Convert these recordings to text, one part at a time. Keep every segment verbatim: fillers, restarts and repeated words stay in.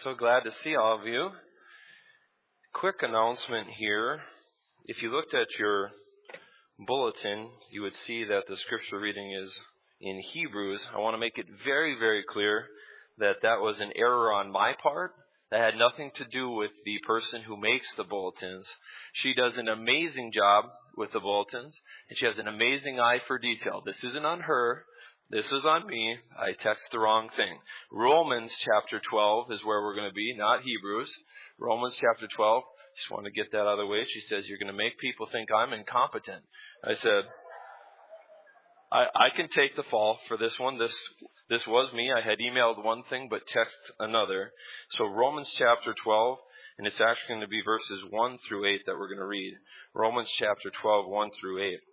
So glad to see all of you. Quick announcement here. If you looked at your bulletin, you would see that the scripture reading is in Hebrews. I want to make it very, very clear that that was an error on my part. That had nothing to do with the person who makes the bulletins. She does an amazing job with the bulletins, and she has an amazing eye for detail. This isn't on her. This is on me. I text the wrong thing. Romans chapter twelve is where we're going to be, not Hebrews. Romans chapter twelve. Just want to get that out of the way. She says, you're going to make people think I'm incompetent. I said, I, I can take the fall for this one. This this was me. I had emailed one thing but texted another. So Romans chapter twelve, and it's actually going to be verses one through eight that we're going to read. Romans chapter twelve, one through eight.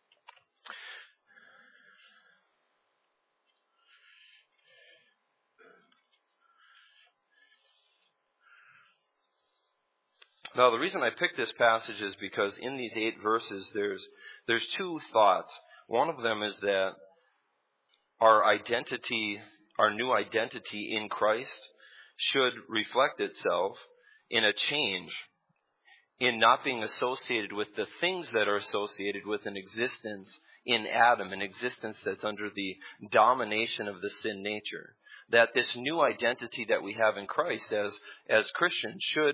Now, the reason I picked this passage is because in these eight verses, there's there's two thoughts. One of them is that our identity, our new identity in Christ, should reflect itself in a change, in not being associated with the things that are associated with an existence in Adam, an existence that's under the domination of the sin nature. That this new identity that we have in Christ as as Christians should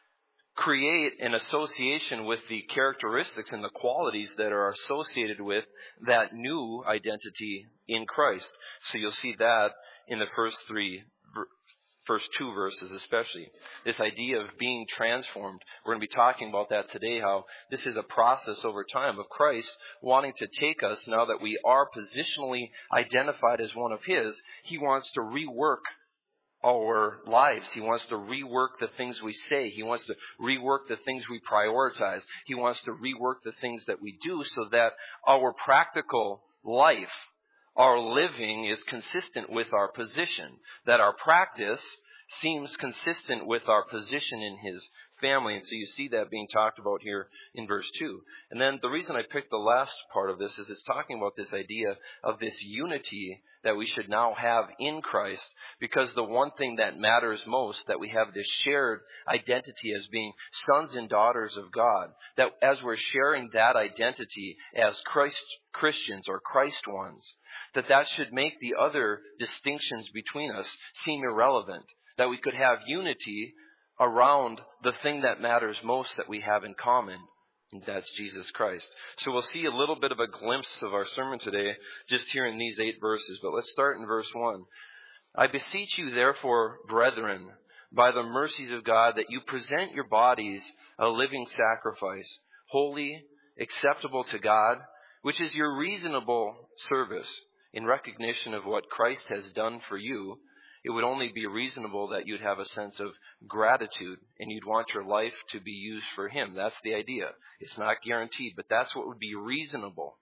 create an association with the characteristics and the qualities that are associated with that new identity in Christ. So you'll see that in the first three, first two verses especially. This idea of being transformed. We're going to be talking about that today, how this is a process over time of Christ wanting to take us, now that we are positionally identified as one of His, He wants to rework our lives. He wants to rework the things we say. He wants to rework the things we prioritize. He wants to rework the things that we do so that our practical life, our living, is consistent with our position. That our practice seems consistent with our position in His family. And so you see that being talked about here in verse two. And then the reason I picked the last part of this is it's talking about this idea of this unity that we should now have in Christ, because the one thing that matters most, that we have this shared identity as being sons and daughters of God, that as we're sharing that identity as Christ Christians or Christ ones, that that should make the other distinctions between us seem irrelevant, that we could have unity around the thing that matters most that we have in common, and that's Jesus Christ. So we'll see a little bit of a glimpse of our sermon today just here in these eight verses, but let's start in verse one. I beseech you therefore, brethren, by the mercies of God, that you present your bodies a living sacrifice, holy, acceptable to God, which is your reasonable service. In recognition of what Christ has done for you, it would only be reasonable that you'd have a sense of gratitude and you'd want your life to be used for Him. That's the idea. It's not guaranteed, but that's what would be reasonable.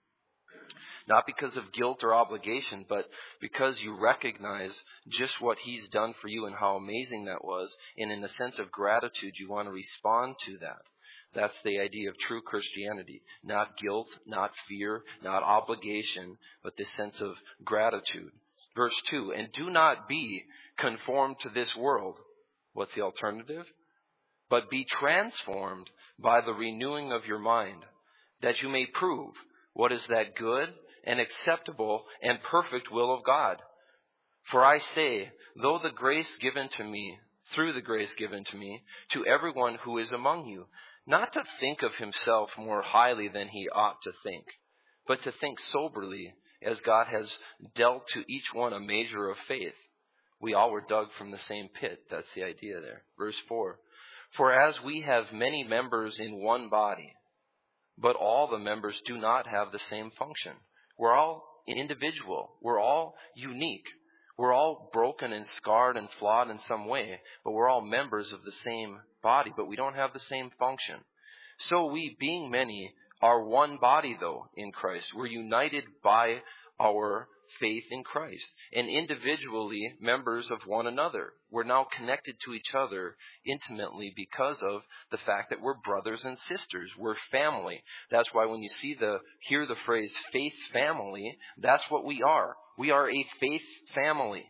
Not because of guilt or obligation, but because you recognize just what He's done for you and how amazing that was. And in a sense of gratitude, you want to respond to that. That's the idea of true Christianity. Not guilt, not fear, not obligation, but this sense of gratitude. Verse two, and do not be conformed to this world. What's the alternative? But be transformed by the renewing of your mind, that you may prove what is that good and acceptable and perfect will of God. For I say, though the grace given to me, through the grace given to me, to everyone who is among you, not to think of himself more highly than he ought to think, but to think soberly, as God has dealt to each one a measure of faith. We all were dug from the same pit. That's the idea there. Verse four. For as we have many members in one body, but all the members do not have the same function. We're all individual. We're all unique. We're all broken and scarred and flawed in some way, but we're all members of the same body, but we don't have the same function. So we, being many, are one body, though, in Christ. We're united by our faith in Christ, and individually members of one another. We're now connected to each other intimately because of the fact that we're brothers and sisters. We're family. That's why when you see the hear the phrase faith family, that's what we are. We are a faith family.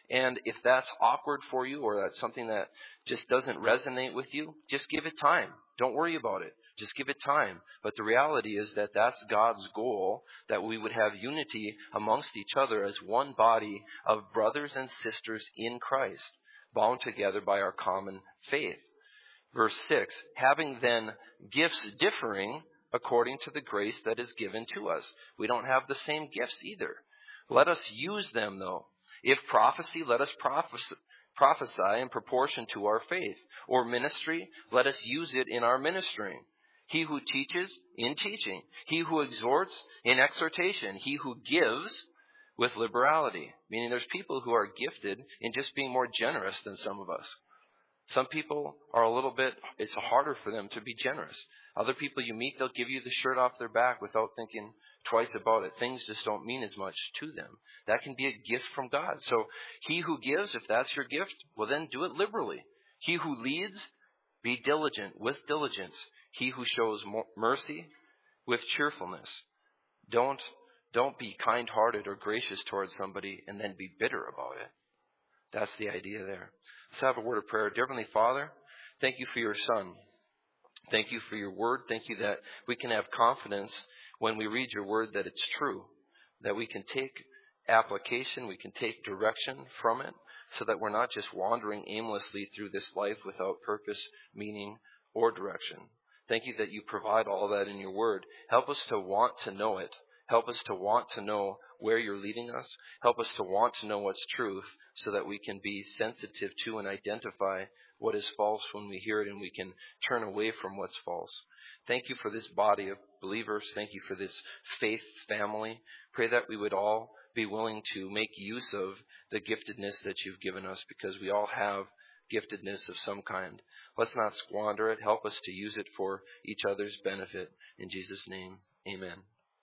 And if that's awkward for you or that's something that just doesn't resonate with you, just give it time. Don't worry about it. Just give it time. But the reality is that that's God's goal, that we would have unity amongst each other as one body of brothers and sisters in Christ, bound together by our common faith. Verse six, having then gifts differing according to the grace that is given to us. We don't have the same gifts either. Let us use them, though. If prophecy, let us prophesy, prophesy in proportion to our faith. Or ministry, let us use it in our ministering. He who teaches, in teaching. He who exhorts, in exhortation. He who gives, with liberality. Meaning there's people who are gifted in just being more generous than some of us. Some people are a little bit, it's harder for them to be generous. Other people you meet, they'll give you the shirt off their back without thinking twice about it. Things just don't mean as much to them. That can be a gift from God. So he who gives, if that's your gift, well then do it liberally. He who leads, be diligent with diligence. He who shows mercy, with cheerfulness. Don't, don't be kind-hearted or gracious towards somebody and then be bitter about it. That's the idea there. Let's have a word of prayer. Dear Heavenly Father, thank you for your Son. Thank you for your word. Thank you that we can have confidence when we read your word that it's true, that we can take application, we can take direction from it, so that we're not just wandering aimlessly through this life without purpose, meaning, or direction. Thank you that you provide all that in your word. Help us to want to know it. Help us to want to know where you're leading us. Help us to want to know what's truth so that we can be sensitive to and identify what is false when we hear it, and we can turn away from what's false. Thank you for this body of believers. Thank you for this faith family. Pray that we would all be willing to make use of the giftedness that you've given us, because we all have giftedness of some kind. Let's not squander it. Help us to use it for each other's benefit. In Jesus' name, amen.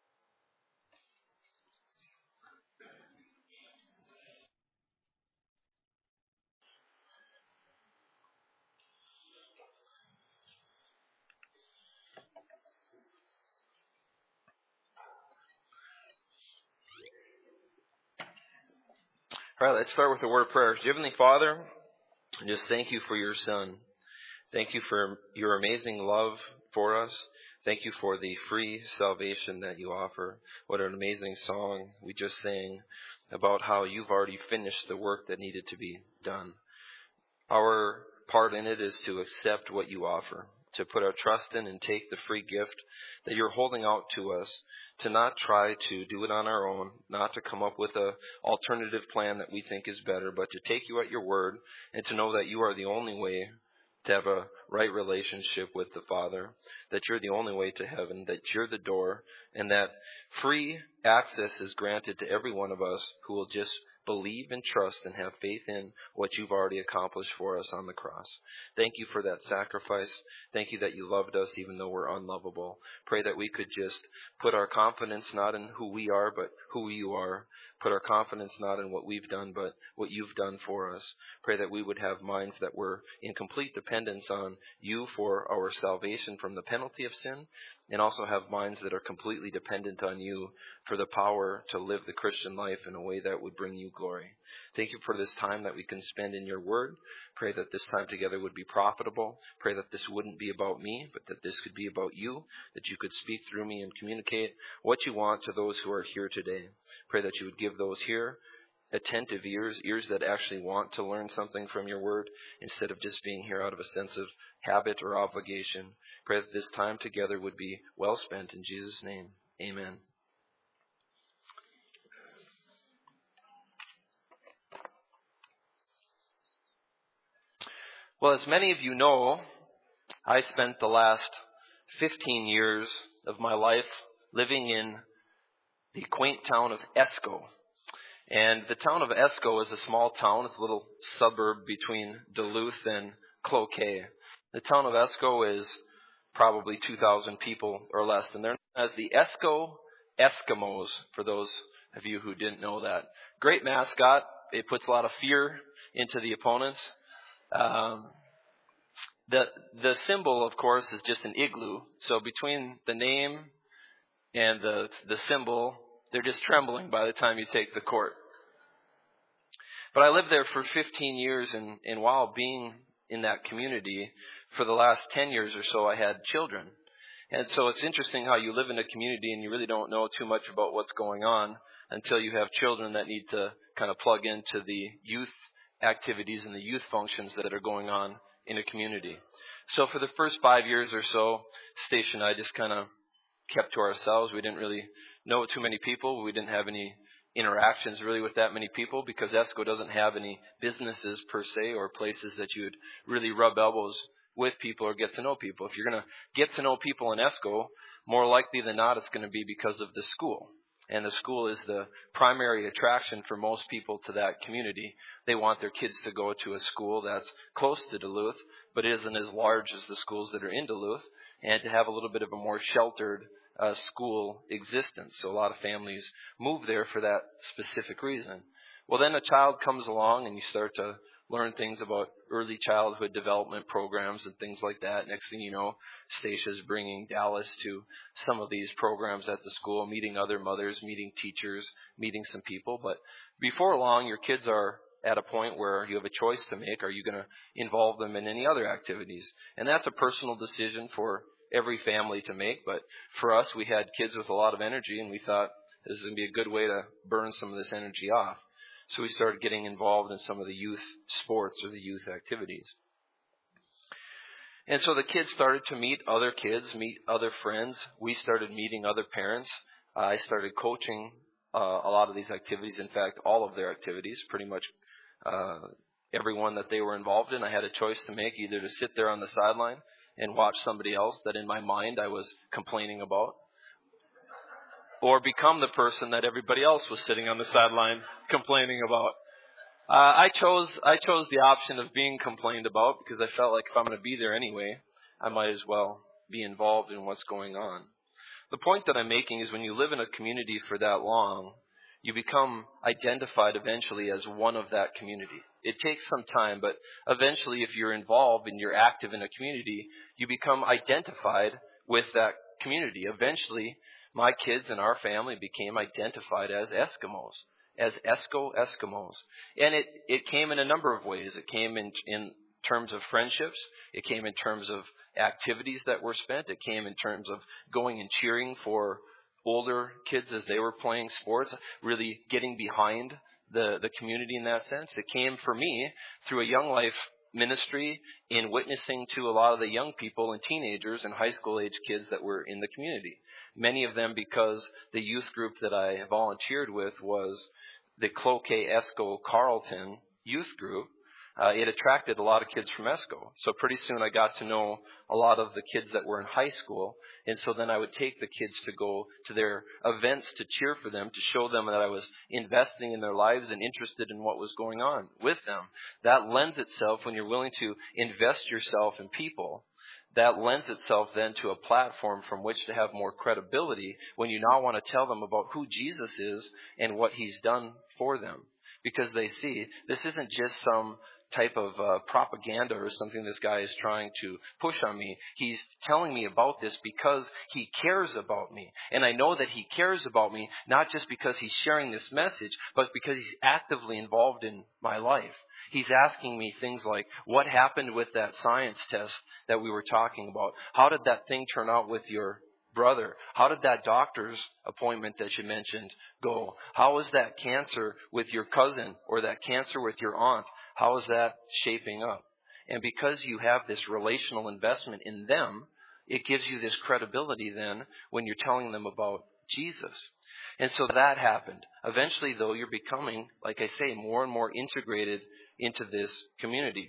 All right, let's start with a word of prayer. Heavenly Father, just thank you for your Son. Thank you for your amazing love for us. Thank you for the free salvation that you offer. What an amazing song we just sang about how you've already finished the work that needed to be done. Our part in it is to accept what you offer, to put our trust in and take the free gift that you're holding out to us, to not try to do it on our own, not to come up with an alternative plan that we think is better, but to take you at your word and to know that you are the only way to have a right relationship with the Father, that you're the only way to heaven, that you're the door, and that free access is granted to every one of us who will just believe and trust and have faith in what you've already accomplished for us on the cross. Thank you for that sacrifice. Thank you that you loved us even though we're unlovable. Pray that we could just put our confidence not in who we are, but who you are. Put our confidence not in what we've done, but what you've done for us. Pray that we would have minds that were in complete dependence on you for our salvation from the penalty of sin, and also have minds that are completely dependent on you for the power to live the Christian life in a way that would bring you glory. Thank you for this time that we can spend in your word. Pray that this time together would be profitable. Pray that this wouldn't be about me, but that this could be about you, that you could speak through me and communicate what you want to those who are here today. Pray that you would give those here attentive ears, ears that actually want to learn something from your word instead of just being here out of a sense of habit or obligation. Pray that this time together would be well spent in Jesus' name. Amen. Well, as many of you know, I spent the last fifteen years of my life living in the quaint town of Esco. And the town of Esco is a small town. It's a little suburb between Duluth and Cloquet. The town of Esco is probably two thousand people or less. And they're known as the Esco Eskimos, for those of you who didn't know that. Great mascot. It puts a lot of fear into the opponents. Um, the the symbol, of course, is just an igloo. So between the name and the the symbol, they're just trembling by the time you take the court. But I lived there for fifteen years, and, and while being in that community for the last ten years or so, I had children. And so it's interesting how you live in a community and you really don't know too much about what's going on until you have children that need to kind of plug into the youth activities and the youth functions that are going on in a community. So for the first five years or so, Stacia and I just kind of kept to ourselves. We didn't really know too many people. We didn't have any interactions really with that many people because ESCO doesn't have any businesses per se or places that you would really rub elbows with people or get to know people. If you're going to get to know people in ESCO, more likely than not, it's going to be because of the school. And the school is the primary attraction for most people to that community. They want their kids to go to a school that's close to Duluth, but isn't as large as the schools that are in Duluth, and to have a little bit of a more sheltered uh, school existence. So a lot of families move there for that specific reason. Well, then a child comes along and you start to learn things about early childhood development programs and things like that. Next thing you know, Stacia's bringing Dallas to some of these programs at the school, meeting other mothers, meeting teachers, meeting some people. But before long, your kids are at a point where you have a choice to make. Are you going to involve them in any other activities? And that's a personal decision for every family to make. But for us, we had kids with a lot of energy, and we thought this is going to be a good way to burn some of this energy off. So we started getting involved in some of the youth sports or the youth activities. And so the kids started to meet other kids, meet other friends. We started meeting other parents. Uh, I started coaching uh, a lot of these activities. In fact, all of their activities, pretty much uh, every one that they were involved in. I had a choice to make, either to sit there on the sideline and watch somebody else that in my mind I was complaining about, or become the person that everybody else was sitting on the sideline complaining about. Uh, I chose I chose the option of being complained about because I felt like if I'm going to be there anyway, I might as well be involved in what's going on. The point that I'm making is when you live in a community for that long, you become identified eventually as one of that community. It takes some time, but eventually if you're involved and you're active in a community, you become identified with that community. Eventually, my kids and our family became identified as Eskimos, as ESCO Eskimos. And it, it came in a number of ways. It came in, in terms of friendships. It came in terms of activities that were spent. It came in terms of going and cheering for older kids as they were playing sports, really getting behind the, the community in that sense. It came for me through a Young Life ministry in witnessing to a lot of the young people and teenagers and high school age kids that were in the community. Many of them because the youth group that I volunteered with was the Cloquet Esco Carleton youth group. Uh, it attracted a lot of kids from ESCO. So pretty soon I got to know a lot of the kids that were in high school. And so then I would take the kids to go to their events to cheer for them, to show them that I was investing in their lives and interested in what was going on with them. That lends itself, when you're willing to invest yourself in people, that lends itself then to a platform from which to have more credibility when you now want to tell them about who Jesus is and what he's done for them. Because they see this isn't just some type of uh, propaganda or something this guy is trying to push on me. He's telling me about this because he cares about me. And I know that he cares about me not just because he's sharing this message, but because he's actively involved in my life. He's asking me things like, what happened with that science test that we were talking about? How did that thing turn out with your brother? How did that doctor's appointment that you mentioned go? How is that cancer with your cousin or that cancer with your aunt? How is that shaping up? And because you have this relational investment in them, it gives you this credibility then when you're telling them about Jesus. And so that happened. Eventually, though, you're becoming, like I say, more and more integrated into this community.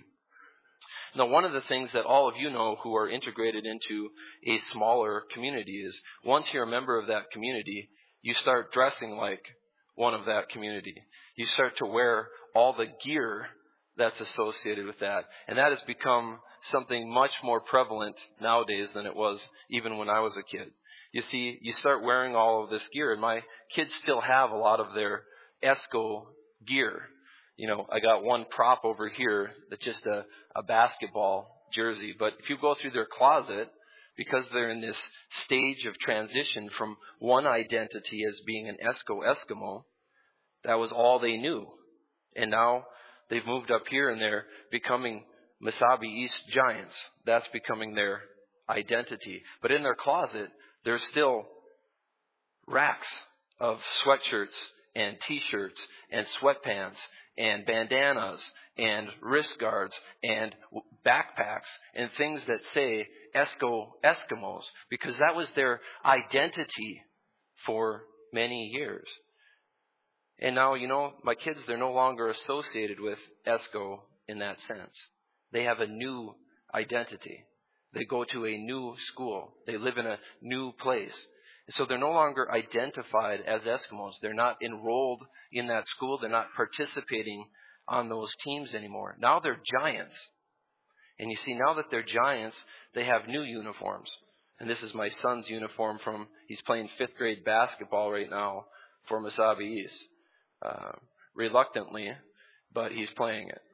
Now, one of the things that all of you know who are integrated into a smaller community is once you're a member of that community, you start dressing like one of that community. You start to wear all the gear that's associated with that. And that has become something much more prevalent nowadays than it was even when I was a kid. You see, you start wearing all of this gear, and my kids still have a lot of their ESCO gear. You know, I got one prop over here that's just a, a basketball jersey. But if you go through their closet, because they're in this stage of transition from one identity as being an ESCO Eskimo, that was all they knew. And now they've moved up here and they're becoming Mesabi East Giants. That's becoming their identity. But in their closet, there's still racks of sweatshirts and t-shirts and sweatpants and bandanas and wrist guards and backpacks and things that say Esco Eskimos, because that was their identity for many years. And now, you know, my kids, they're no longer associated with Esco in that sense. They have a new identity. They go to a new school. They live in a new place. So they're no longer identified as Eskimos. They're not enrolled in that school. They're not participating on those teams anymore. Now they're Giants. And you see, now that they're Giants, they have new uniforms. And this is my son's uniform from, he's playing fifth grade basketball right now for Mesabi East. Uh, reluctantly, but he's playing it.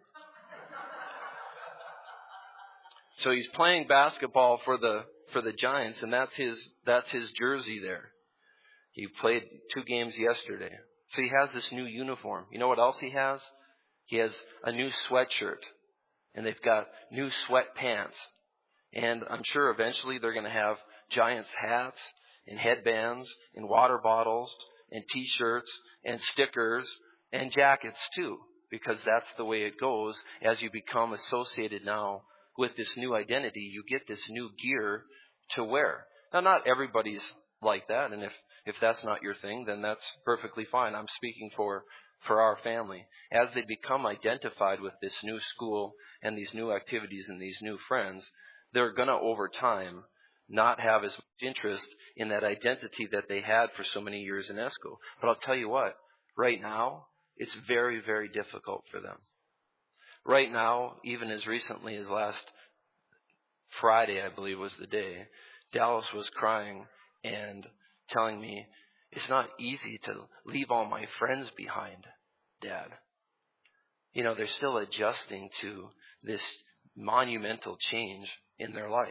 So he's playing basketball for the for the Giants, and that's his that's his jersey there. He played two games yesterday. So he has this new uniform. You know what else he has? He has a new sweatshirt, and they've got new sweatpants. And I'm sure eventually they're going to have Giants hats and headbands and water bottles and t-shirts and stickers and jackets too, because that's the way it goes. As you become associated now with this new identity, you get this new gear to wear. Now, not everybody's like that, and if, if that's not your thing, then that's perfectly fine. I'm speaking for, for our family. As they become identified with this new school and these new activities and these new friends, they're going to, over time, not have as much interest in that identity that they had for so many years in Esco. But I'll tell you what, right now, it's very, very difficult for them. Right now, even as recently as last Friday, I believe was the day, Dallas was crying and telling me, it's not easy to leave all my friends behind, Dad. You know, they're still adjusting to this monumental change in their life.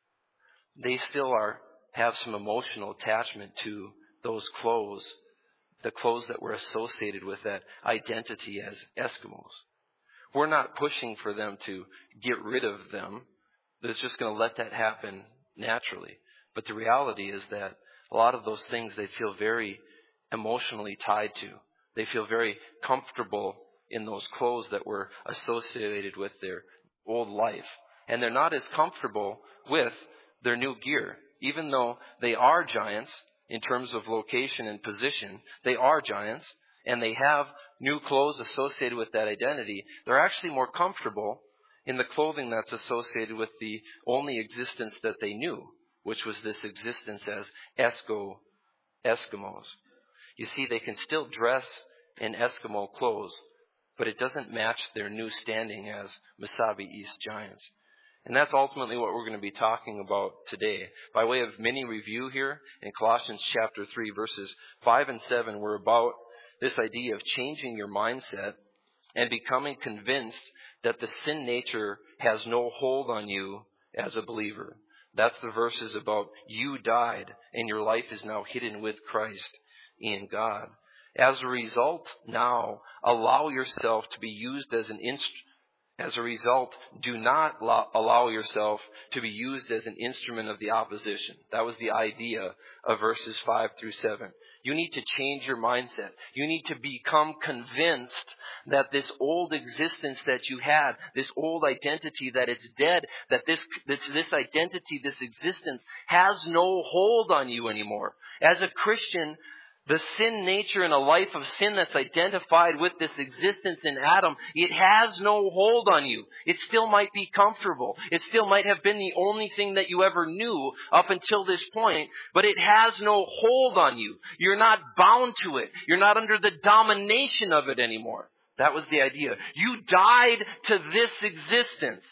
They still are have some emotional attachment to those clothes, the clothes that were associated with that identity as Eskimos. We're not pushing for them to get rid of them. That's just going to let that happen naturally. But the reality is that a lot of those things they feel very emotionally tied to. They feel very comfortable in those clothes that were associated with their old life. And they're not as comfortable with their new gear. Even though they are Giants in terms of location and position, they are Giants, and they have new clothes associated with that identity, they're actually more comfortable in the clothing that's associated with the only existence that they knew, which was this existence as Esco Eskimos. You see, they can still dress in Eskimo clothes, but it doesn't match their new standing as Mesabi East Giants. And that's ultimately what we're going to be talking about today. By way of mini review here, in Colossians chapter three, verses five and seven, we're about this idea of changing your mindset and becoming convinced that the sin nature has no hold on you as a believer. That's the verses about you died and your life is now hidden with Christ in God. As a result, now allow yourself to be used as an instrument. As a result, do not allow yourself to be used as an instrument of the opposition. That was the idea of verses five through seven. You need to change your mindset. You need to become convinced that this old existence that you had, this old identity that it's dead, that this, this, this identity, this existence has no hold on you anymore. As a Christian, the sin nature in a life of sin that's identified with this existence in Adam, it has no hold on you. It still might be comfortable. It still might have been the only thing that you ever knew up until this point, but it has no hold on you. You're not bound to it. You're not under the domination of it anymore. That was the idea. You died to this existence.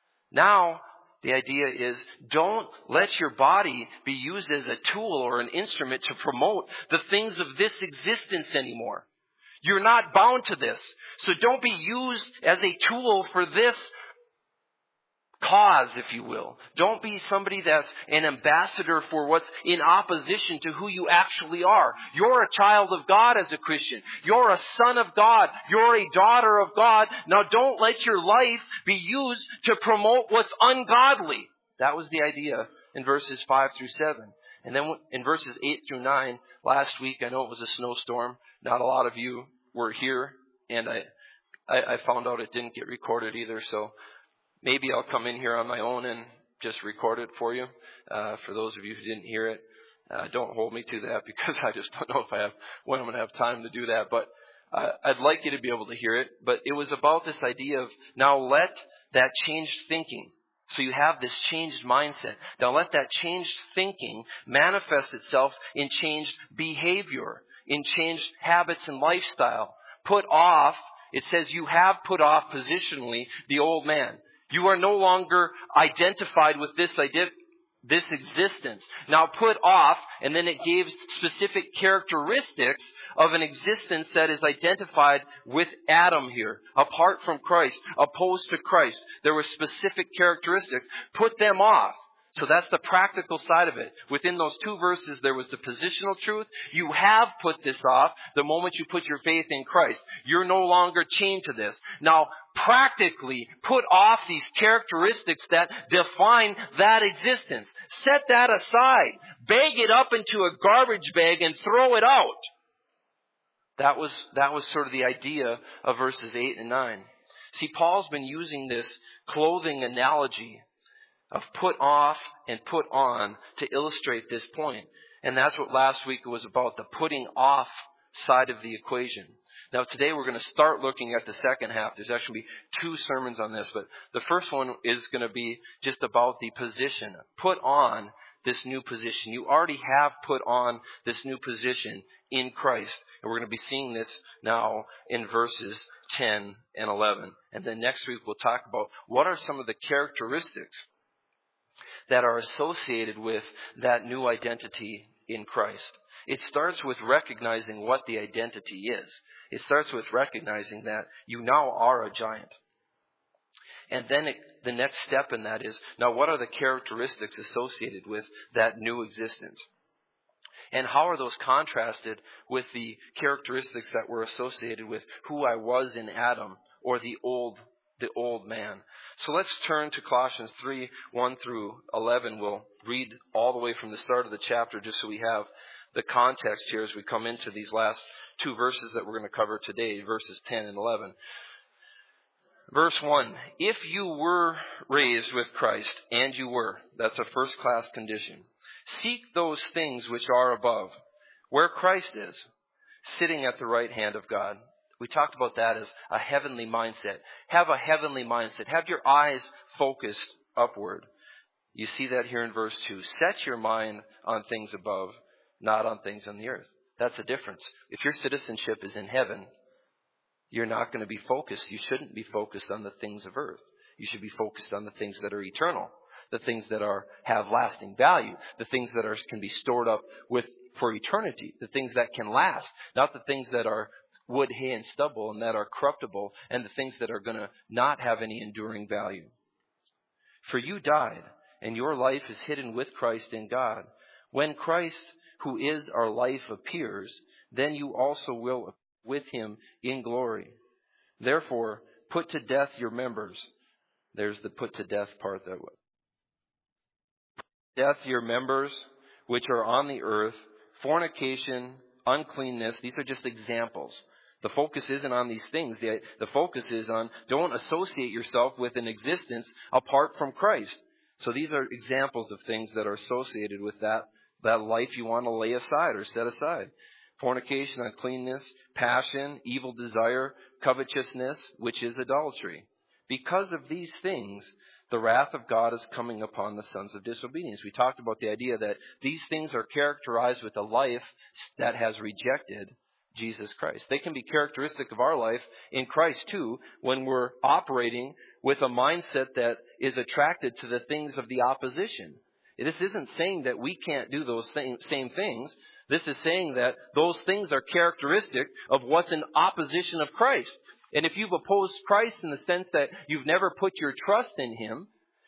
Now, the idea is don't let your body be used as a tool or an instrument to promote the things of this existence anymore. You're not bound to this. So don't be used as a tool for this cause, if you will. Don't be somebody that's an ambassador for what's in opposition to who you actually are. You're a child of God as a Christian. You're a son of God. You're a daughter of God. Now don't let your life be used to promote what's ungodly. That was the idea in verses five through seven. And then in verses eight through nine, last week, I know it was a snowstorm. Not a lot of you were here, and I, I, I found out it didn't get recorded either, so maybe I'll come in here on my own and just record it for you. Uh, for those of you who didn't hear it, uh, don't hold me to that because I just don't know if I have when I'm going to have time to do that. But uh, I'd like you to be able to hear it. But it was about this idea of now let that changed thinking. So you have this changed mindset. Now let that changed thinking manifest itself in changed behavior, in changed habits and lifestyle. Put off, it says you have put off positionally the old man. You are no longer identified with this idea, this existence. Now put off, and then it gives specific characteristics of an existence that is identified with Adam here, apart from Christ, opposed to Christ. There were specific characteristics. Put them off. So that's the practical side of it. Within those two verses, there was the positional truth. You have put this off the moment you put your faith in Christ. You're no longer chained to this. Now, practically, put off these characteristics that define that existence. Set that aside. Bag it up into a garbage bag and throw it out. That was, that was sort of the idea of verses eight and nine. See, Paul's been using this clothing analogy of put off and put on to illustrate this point. And that's what last week was about, the putting off side of the equation. Now today we're going to start looking at the second half. There's actually going to be two sermons on this, but the first one is going to be just about the position. Put on this new position. You already have put on this new position in Christ. And we're going to be seeing this now in verses ten and eleven. And then next week we'll talk about what are some of the characteristics that are associated with that new identity in Christ. It starts with recognizing what the identity is. It starts with recognizing that you now are a giant. And then it, the next step in that is, now what are the characteristics associated with that new existence? And how are those contrasted with the characteristics that were associated with who I was in Adam, or the old the old man? So let's turn to Colossians three, one through eleven. We'll read all the way from the start of the chapter just so we have the context here as we come into these last two verses that we're going to cover today, verses ten and eleven. Verse one, if you were raised with Christ, and you were, that's a first class condition, seek those things which are above, where Christ is, sitting at the right hand of God. We talked about that as a heavenly mindset. Have a heavenly mindset. Have your eyes focused upward. You see that here in verse two. Set your mind on things above, not on things on the earth. That's a difference. If your citizenship is in heaven, you're not going to be focused. You shouldn't be focused on the things of earth. You should be focused on the things that are eternal, the things that are have lasting value, the things that are can be stored up with for eternity, the things that can last, not the things that are wood, hay, and stubble, and that are corruptible, and the things that are going to not have any enduring value. For you died, and your life is hidden with Christ in God. When Christ, who is our life, appears, then you also will appear with him in glory. Therefore, put to death your members. There's the put to death part. That way. Death your members, which are on the earth, fornication, uncleanness. These are just examples. The focus isn't on these things. The, the focus is on don't associate yourself with an existence apart from Christ. So these are examples of things that are associated with that, that life you want to lay aside or set aside. Fornication, uncleanness, passion, evil desire, covetousness, which is idolatry. Because of these things, the wrath of God is coming upon the sons of disobedience. We talked about the idea that these things are characterized with a life that has rejected Jesus Christ. They can be characteristic of our life in Christ too, when we're operating with a mindset that is attracted to the things of the opposition. This isn't saying that we can't do those same, same things. This is saying that those things are characteristic of what's in opposition of Christ. And if you've opposed Christ in the sense that you've never put your trust in him,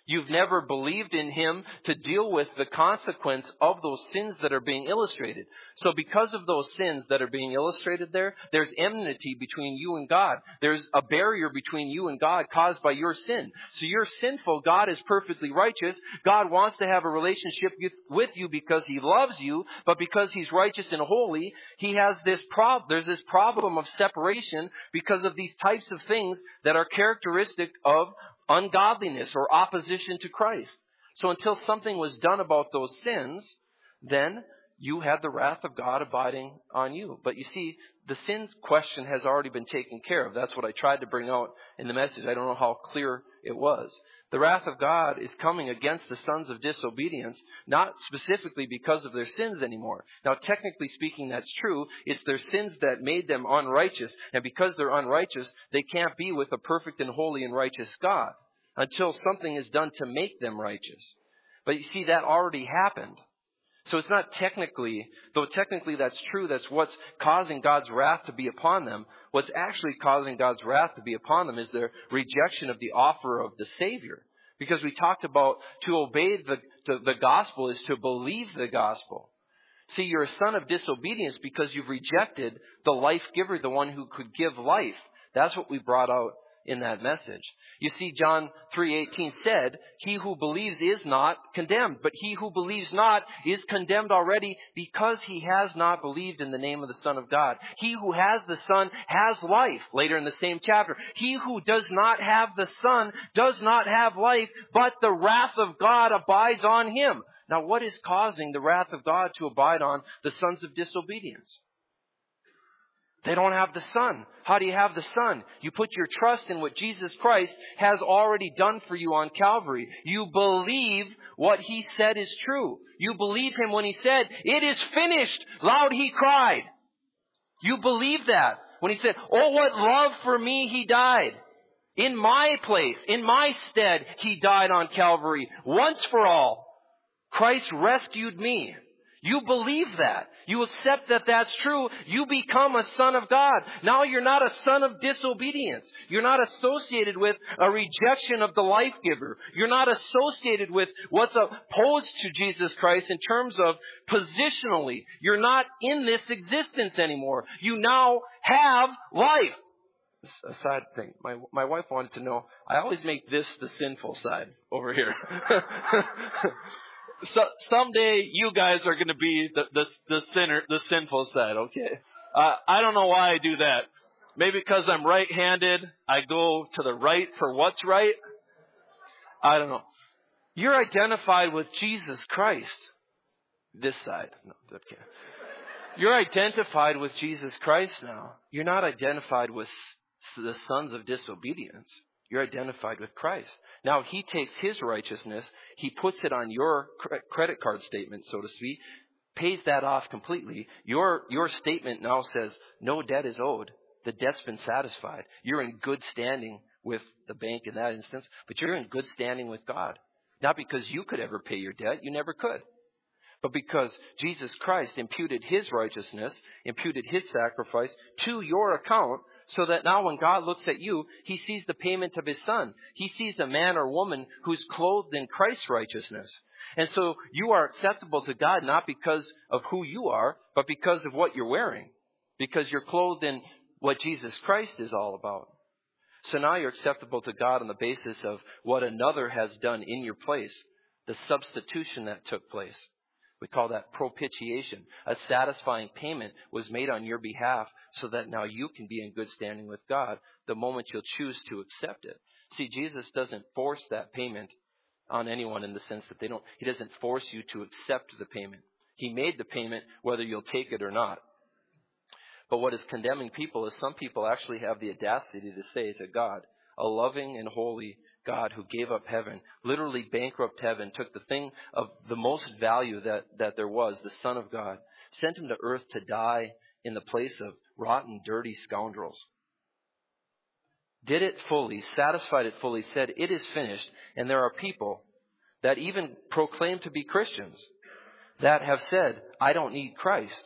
You've never believed in Him to deal with the consequence of those sins that are being illustrated. So because of those sins that are being illustrated there, there's enmity between you and God. There's a barrier between you and God caused by your sin. So you're sinful. God is perfectly righteous. God wants to have a relationship with you because He loves you, but because He's righteous and holy, He has this problem. There's this problem of separation because of these types of things that are characteristic of ungodliness or opposition to Christ. So until something was done about those sins, then you had the wrath of God abiding on you. But you see, the sins question has already been taken care of. That's what I tried to bring out in the message. I don't know how clear it was. The wrath of God is coming against the sons of disobedience, not specifically because of their sins anymore. Now, technically speaking, that's true. It's their sins that made them unrighteous. And because they're unrighteous, they can't be with a perfect and holy and righteous God until something is done to make them righteous. But you see, that already happened. So it's not technically, though technically that's true, that's what's causing God's wrath to be upon them. What's actually causing God's wrath to be upon them is their rejection of the offer of the Savior. Because we talked about to obey the, the, the gospel is to believe the gospel. See, you're a son of disobedience because you've rejected the life giver, the one who could give life. That's what we brought out in that message. You see, John three eighteen said, "He who believes is not condemned, but he who believes not is condemned already because he has not believed in the name of the Son of God. He who has the Son has life." Later in the same chapter, "He who does not have the Son does not have life, but the wrath of God abides on him." Now, what is causing the wrath of God to abide on the sons of disobedience? They don't have the Son. How do you have the Son? You put your trust in what Jesus Christ has already done for you on Calvary. You believe what He said is true. You believe Him when He said, "It is finished." Loud He cried. You believe that. When He said, "Oh, what love for me He died." In my place, in my stead, He died on Calvary. Once for all. Christ rescued me. You believe that. You accept that that's true. You become a son of God. Now you're not a son of disobedience. You're not associated with a rejection of the life giver. You're not associated with what's opposed to Jesus Christ in terms of positionally. You're not in this existence anymore. You now have life. A side thing. My my wife wanted to know, I always make this the sinful side over here. So someday you guys are going to be the, the the sinner, the sinful side. Okay, uh, I don't know why I do that. Maybe because I'm right-handed, I go to the right for what's right. I don't know. You're identified with Jesus Christ. This side. No, okay. You're identified with Jesus Christ now. You're not identified with the sons of disobedience. You're identified with Christ. Now, He takes His righteousness, He puts it on your credit card statement, so to speak, pays that off completely. Your, your statement now says, no debt is owed. The debt's been satisfied. You're in good standing with the bank in that instance, but you're in good standing with God. Not because you could ever pay your debt. You never could. But because Jesus Christ imputed His righteousness, imputed His sacrifice to your account, so that now when God looks at you, He sees the payment of His Son. He sees a man or woman who's clothed in Christ's righteousness. And so you are acceptable to God not because of who you are, but because of what you're wearing. Because you're clothed in what Jesus Christ is all about. So now you're acceptable to God on the basis of what another has done in your place. The substitution that took place. We call that propitiation. A satisfying payment was made on your behalf so that now you can be in good standing with God the moment you'll choose to accept it. See, Jesus doesn't force that payment on anyone in the sense that they don't, He doesn't force you to accept the payment. He made the payment whether you'll take it or not. But what is condemning people is some people actually have the audacity to say to God, a loving and holy God who gave up heaven, literally bankrupt heaven, took the thing of the most value that, that there was, the Son of God, sent Him to earth to die in the place of rotten, dirty scoundrels. Did it fully, satisfied it fully, said it is finished. And there are people that even proclaim to be Christians that have said, I don't need Christ.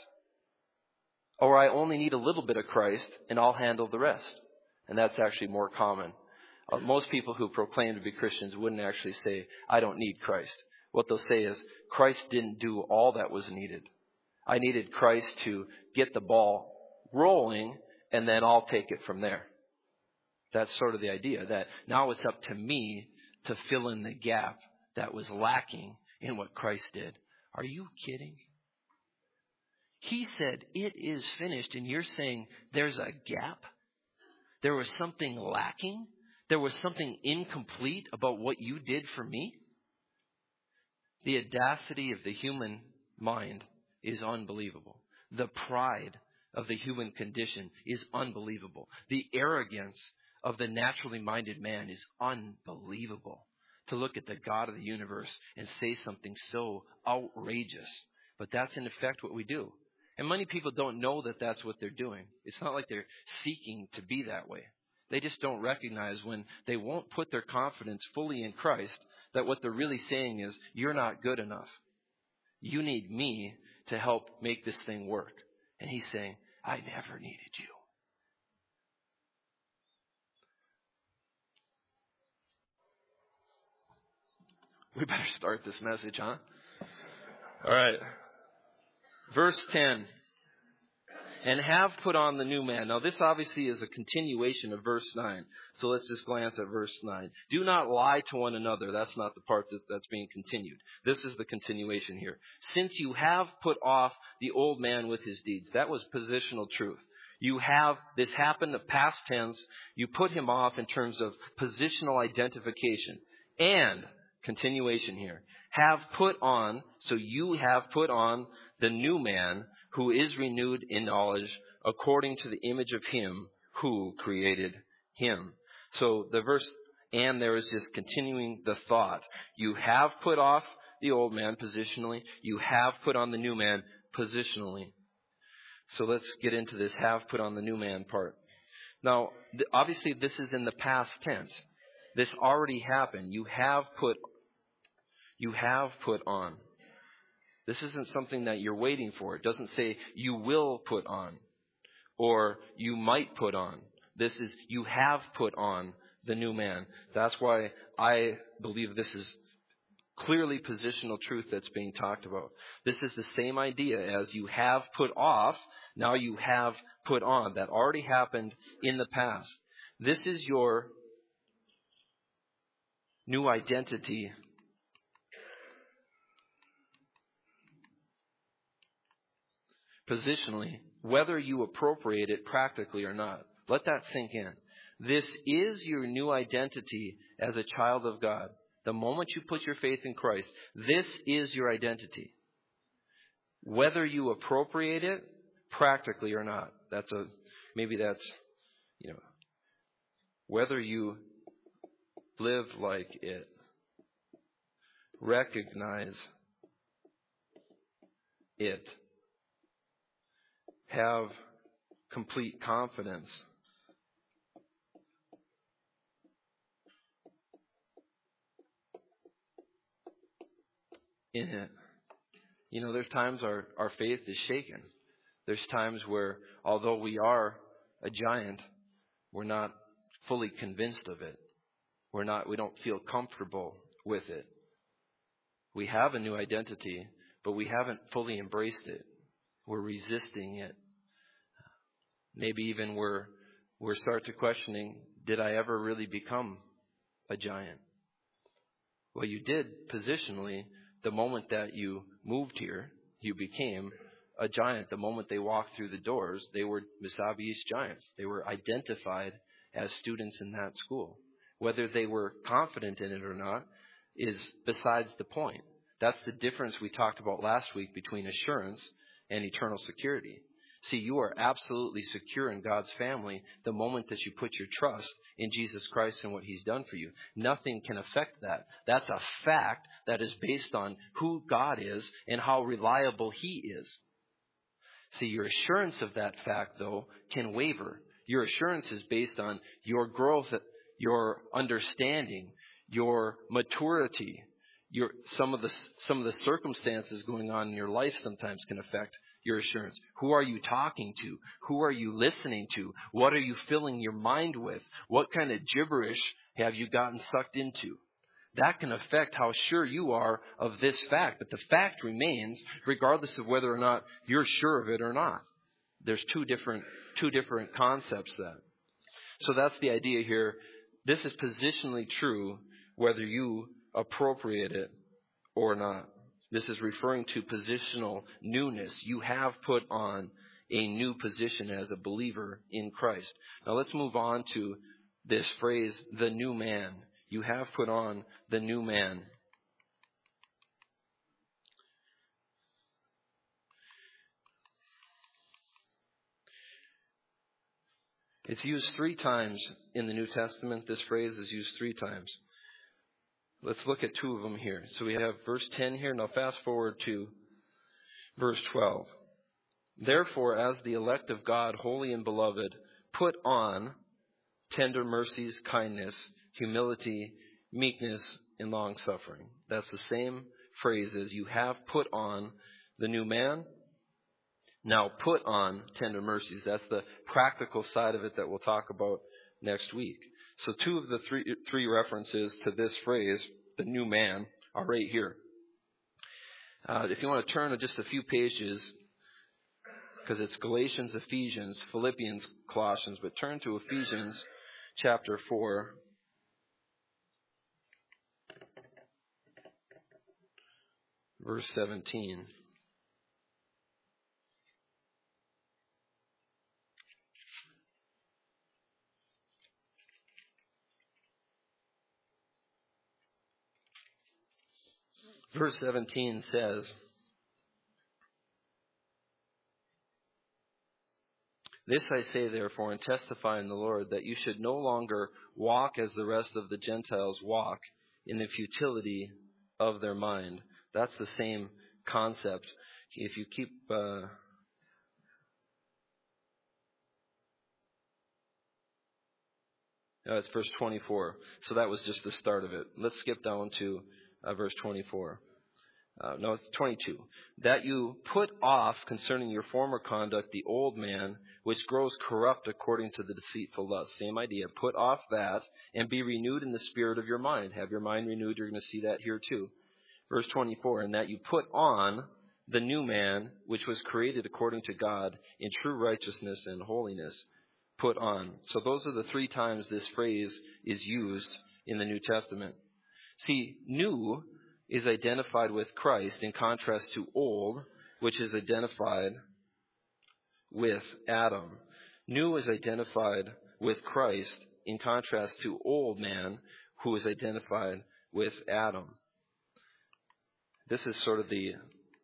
Or I only need a little bit of Christ and I'll handle the rest. And that's actually more common Uh, most people who proclaim to be Christians wouldn't actually say, I don't need Christ. What they'll say is, Christ didn't do all that was needed. I needed Christ to get the ball rolling, and then I'll take it from there. That's sort of the idea, that now it's up to me to fill in the gap that was lacking in what Christ did. Are you kidding? He said, it is finished, and you're saying there's a gap? There was something lacking? There was something incomplete about what you did for me? The audacity of the human mind is unbelievable. The pride of the human condition is unbelievable. The arrogance of the naturally minded man is unbelievable. To look at the God of the universe and say something so outrageous. But that's in effect what we do. And many people don't know that that's what they're doing. It's not like they're seeking to be that way. They just don't recognize when they won't put their confidence fully in Christ that what they're really saying is, you're not good enough. You need me to help make this thing work. And he's saying, I never needed you. We better start this message, huh? All right. Verse ten. And have put on the new man. Now this obviously is a continuation of verse nine. So let's just glance at verse nine. Do not lie to one another. That's not the part that, that's being continued. This is the continuation here. Since you have put off the old man with his deeds. That was positional truth. You have, this happened, the past tense. You put him off in terms of positional identification. And, continuation here, have put on, so you have put on the new man, who is renewed in knowledge according to the image of him who created him. So the verse, and there is just continuing the thought. You have put off the old man positionally. You have put on the new man positionally. So let's get into this have put on the new man part. Now, obviously this is in the past tense. This already happened. You have put, you have put on. This isn't something that you're waiting for. It doesn't say you will put on or you might put on. This is you have put on the new man. That's why I believe this is clearly positional truth that's being talked about. This is the same idea as you have put off, now you have put on. That already happened in the past. This is your new identity. Positionally, whether you appropriate it practically or not. Let that sink in. This is your new identity as a child of God. The moment you put your faith in Christ, this is your identity. Whether you appropriate it practically or not. That's a, maybe that's, you know, whether you live like it, recognize it, have complete confidence in it. You know, there's times our, our faith is shaken. There's times where, although we are a giant, we're not fully convinced of it. We're not, we don't feel comfortable with it. We have a new identity, but we haven't fully embraced it. We're resisting it. Maybe even we're, we're start to questioning, did I ever really become a giant? Well, you did positionally. The moment that you moved here, you became a giant. The moment they walked through the doors, they were Mesabi East Giants. They were identified as students in that school. Whether they were confident in it or not is besides the point. That's the difference we talked about last week between assurance and eternal security. See, you are absolutely secure in God's family the moment that you put your trust in Jesus Christ and what He's done for you. Nothing can affect that. That's a fact that is based on who God is and how reliable He is. See, your assurance of that fact, though, can waver. Your assurance is based on your growth, your understanding, your maturity. Your, some of the some of the circumstances going on in your life sometimes can affect your assurance? Who are you talking to? Who are you listening to? What are you filling your mind with? What kind of gibberish have you gotten sucked into? That can affect how sure you are of this fact. But the fact remains, regardless of whether or not you're sure of it or not. There's two different, two different concepts then. So that's the idea here. This is positionally true whether you appropriate it or not. This is referring to positional newness. You have put on a new position as a believer in Christ. Now let's move on to this phrase, the new man. You have put on the new man. It's used three times in the New Testament. This phrase is used three times. Let's look at two of them here. So we have verse ten here. Now fast forward to verse twelve. Therefore, as the elect of God, holy and beloved, put on tender mercies, kindness, humility, meekness, and long-suffering. That's the same phrase as you have put on the new man. Now put on tender mercies. That's the practical side of it that we'll talk about next week. So two of the three, three references to this phrase, the new man, are right here. Uh, if you want to turn to just a few pages, because it's Galatians, Ephesians, Philippians, Colossians, but turn to Ephesians chapter four. Verse seventeen. Verse seventeen says, "This I say, therefore, and testify in the Lord, that you should no longer walk as the rest of the Gentiles walk, in the futility of their mind." That's the same concept. If you keep... Uh, oh, it's verse twenty-four. So that was just the start of it. Let's skip down to uh, verse twenty-four. Uh, no, it's twenty-two. That you put off concerning your former conduct the old man, which grows corrupt according to the deceitful lust. Same idea. Put off that and be renewed in the spirit of your mind. Have your mind renewed. You're going to see that here too. Verse twenty-four. And that you put on the new man, which was created according to God in true righteousness and holiness. Put on. So those are the three times this phrase is used in the New Testament. See, new is identified with Christ in contrast to old, which is identified with Adam. New is identified with Christ in contrast to old man, who is identified with Adam. This is sort of the...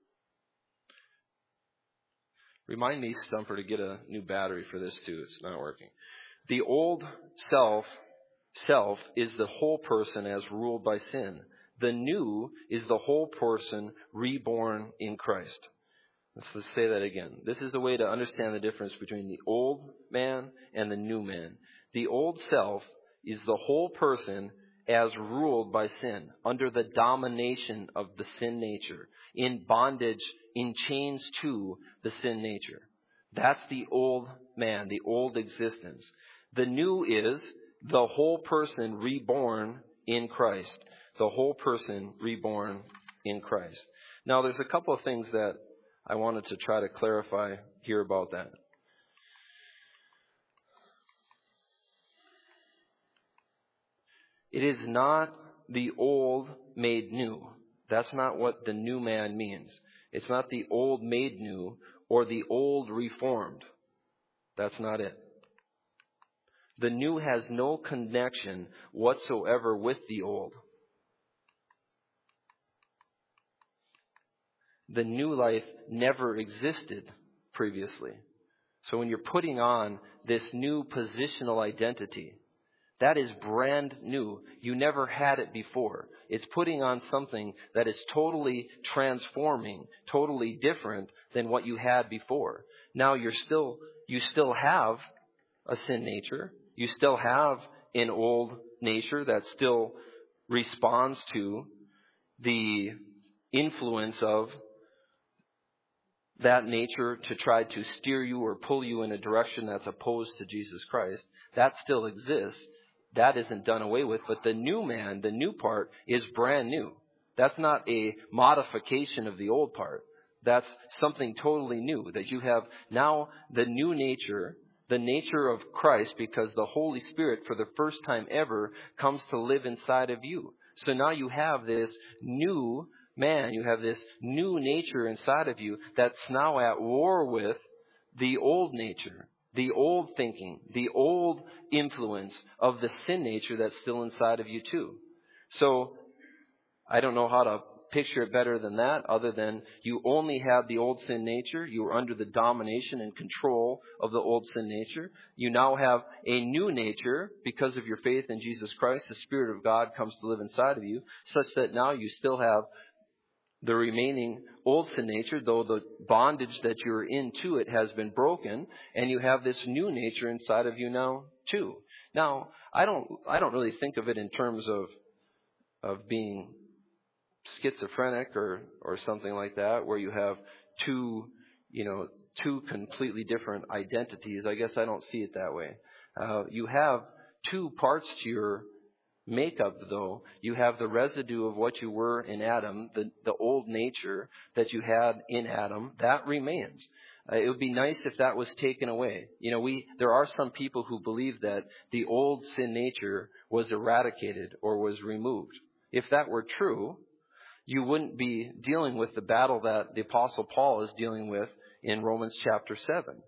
Remind me, Stumper, to get a new battery for this too. It's not working. The old self, self is the whole person as ruled by sin. The new is the whole person reborn in Christ. Let's, let's say that again. This is the way to understand the difference between the old man and the new man. The old self is the whole person as ruled by sin, under the domination of the sin nature, in bondage, in chains to the sin nature. That's the old man, the old existence. The new is the whole person reborn in Christ. The whole person reborn in Christ. Now, there's a couple of things that I wanted to try to clarify here about that. It is not the old made new. That's not what the new man means. It's not the old made new or the old reformed. That's not it. The new has no connection whatsoever with the old. The new life never existed previously. So when you're putting on this new positional identity, that is brand new. You never had it before. It's putting on something that is totally transforming, totally different than what you had before. Now you're still, you still have a sin nature. You still have an old nature that still responds to the influence of that nature to try to steer you or pull you in a direction that's opposed to Jesus Christ. That still exists. That isn't done away with. But the new man, the new part, is brand new. That's not a modification of the old part. That's something totally new. That you have now the new nature, the nature of Christ, because the Holy Spirit, for the first time ever, comes to live inside of you. So now you have this new man, you have this new nature inside of you that's now at war with the old nature, the old thinking, the old influence of the sin nature that's still inside of you too. So I don't know how to picture it better than that, other than you only have the old sin nature. You are under the domination and control of the old sin nature. You now have a new nature because of your faith in Jesus Christ. The Spirit of God comes to live inside of you, such that now you still have the remaining old sin nature, though the bondage that you're in to it has been broken, and you have this new nature inside of you now too. Now, I don't, I don't really think of it in terms of, of being schizophrenic or, or something like that, where you have two, you know, two completely different identities. I guess I don't see it that way. Uh, you have two parts to your makeup, though. You have the residue of what you were in Adam, the, the old nature that you had in Adam, that remains. Uh, it would be nice if that was taken away. You know, we there are some people who believe that the old sin nature was eradicated or was removed. If that were true, you wouldn't be dealing with the battle that the Apostle Paul is dealing with in Romans chapter seven.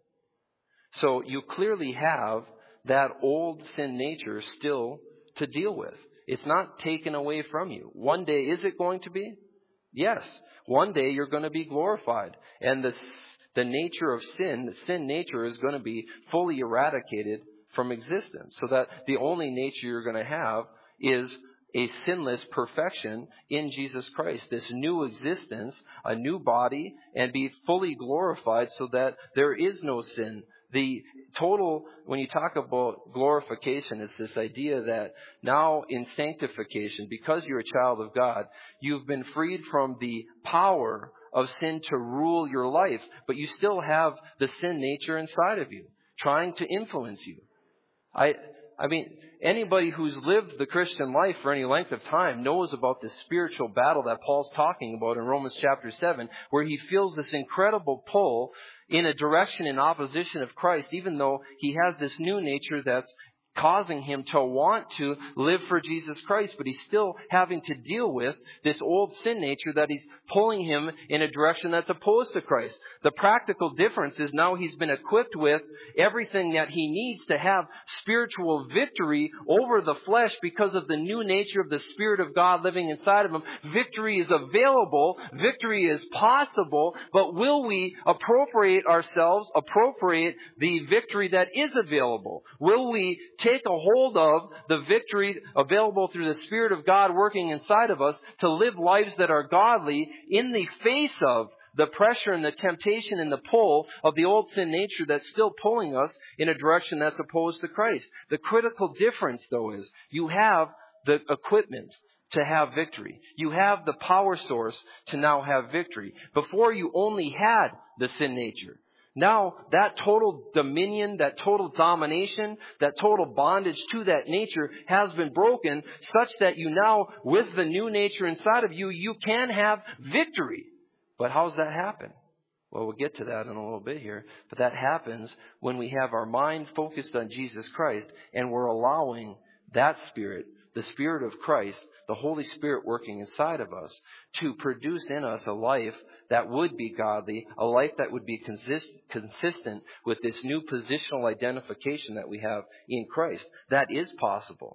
So you clearly have that old sin nature still to deal with. It's not taken away from you. One day, is it going to be? Yes. One day you're going to be glorified. And the, the nature of sin, the sin nature is going to be fully eradicated from existence. So that the only nature you're going to have is a sinless perfection in Jesus Christ. This new existence, a new body, and be fully glorified so that there is no sin. The total, when you talk about glorification, is this idea that now in sanctification, because you're a child of God, you've been freed from the power of sin to rule your life, but you still have the sin nature inside of you, trying to influence you. I, I mean, anybody who's lived the Christian life for any length of time knows about this spiritual battle that Paul's talking about in Romans chapter seven, where he feels this incredible pull in a direction in opposition of Christ, even though he has this new nature that's causing him to want to live for Jesus Christ, but he's still having to deal with this old sin nature that he's pulling him in a direction that's opposed to Christ. The practical difference is now he's been equipped with everything that he needs to have spiritual victory over the flesh because of the new nature of the Spirit of God living inside of him. Victory is available. Victory is possible. But will we appropriate ourselves, appropriate the victory that is available? Will we take a hold of the victory available through the Spirit of God working inside of us to live lives that are godly in the face of the pressure and the temptation and the pull of the old sin nature that's still pulling us in a direction that's opposed to Christ? The critical difference, though, is you have the equipment to have victory. You have the power source to now have victory. Before, you only had the sin nature. Now, that total dominion, that total domination, that total bondage to that nature has been broken, such that you now, with the new nature inside of you, you can have victory. But how does that happen? Well, we'll get to that in a little bit here. But that happens when we have our mind focused on Jesus Christ and we're allowing that Spirit, the Spirit of Christ, the Holy Spirit working inside of us, to produce in us a life that would be godly, a life that would be consist, consistent with this new positional identification that we have in Christ. That is possible.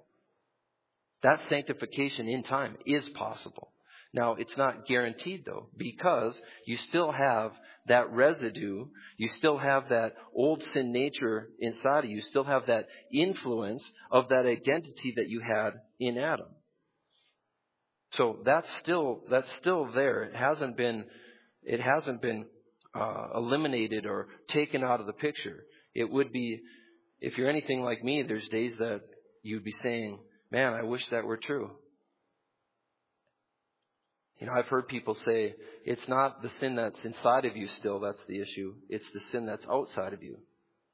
That sanctification in time is possible. Now, it's not guaranteed, though, because you still have that residue. You still have that old sin nature inside of you. You still have that influence of that identity that you had in Adam. So that's still that's still there. It hasn't been it hasn't been uh, eliminated or taken out of the picture. It would be, if you're anything like me, there's days that you'd be saying, "Man, I wish that were true." You know, I've heard people say, it's not the sin that's inside of you still that's the issue. It's the sin that's outside of you.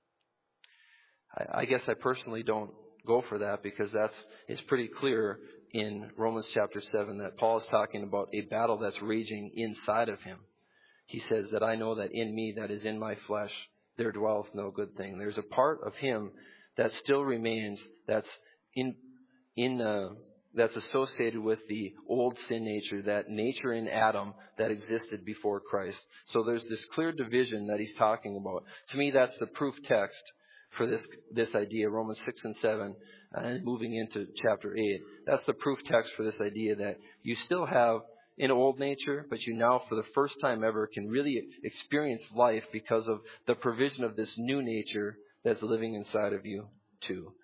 I, I guess I personally don't go for that, because that's it's pretty clear in Romans chapter seven that Paul is talking about a battle that's raging inside of him. He says that I know that in me, that is in my flesh, there dwelleth no good thing. There's a part of him that still remains, that's in in uh, that's associated with the old sin nature, that nature in Adam that existed before Christ. So there's this clear division that he's talking about. To me, that's the proof text for this this idea, Romans six and seven, and moving into chapter eight. That's the proof text for this idea that you still have an old nature, but you now, for the first time ever, can really experience life because of the provision of this new nature that's living inside of you too.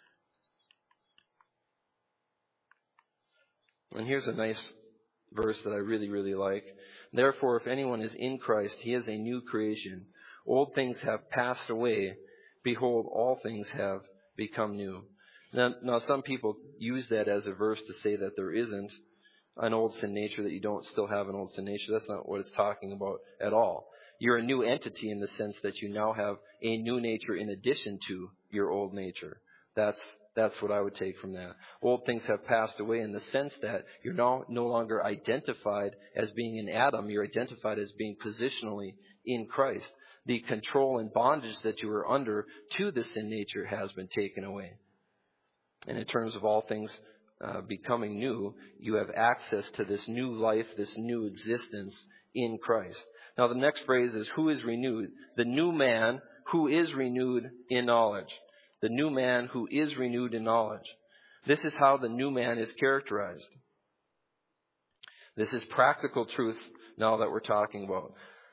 And here's a nice verse that I really, really like. Therefore, if anyone is in Christ, he is a new creation. Old things have passed away. Behold, all things have become new. Now, now, some people use that as a verse to say that there isn't an old sin nature, that you don't still have an old sin nature. That's not what it's talking about at all. You're a new entity in the sense that you now have a new nature in addition to your old nature. That's that's what I would take from that. Old things have passed away in the sense that you're now no longer identified as being in Adam. You're identified as being positionally in Christ. The control and bondage that you were under to the sin nature has been taken away. And in terms of all things uh, becoming new, you have access to this new life, this new existence in Christ. Now the next phrase is, who is renewed? The new man who is renewed in knowledge. The new man who is renewed in knowledge. This is how the new man is characterized. This is practical truth now that we're talking about.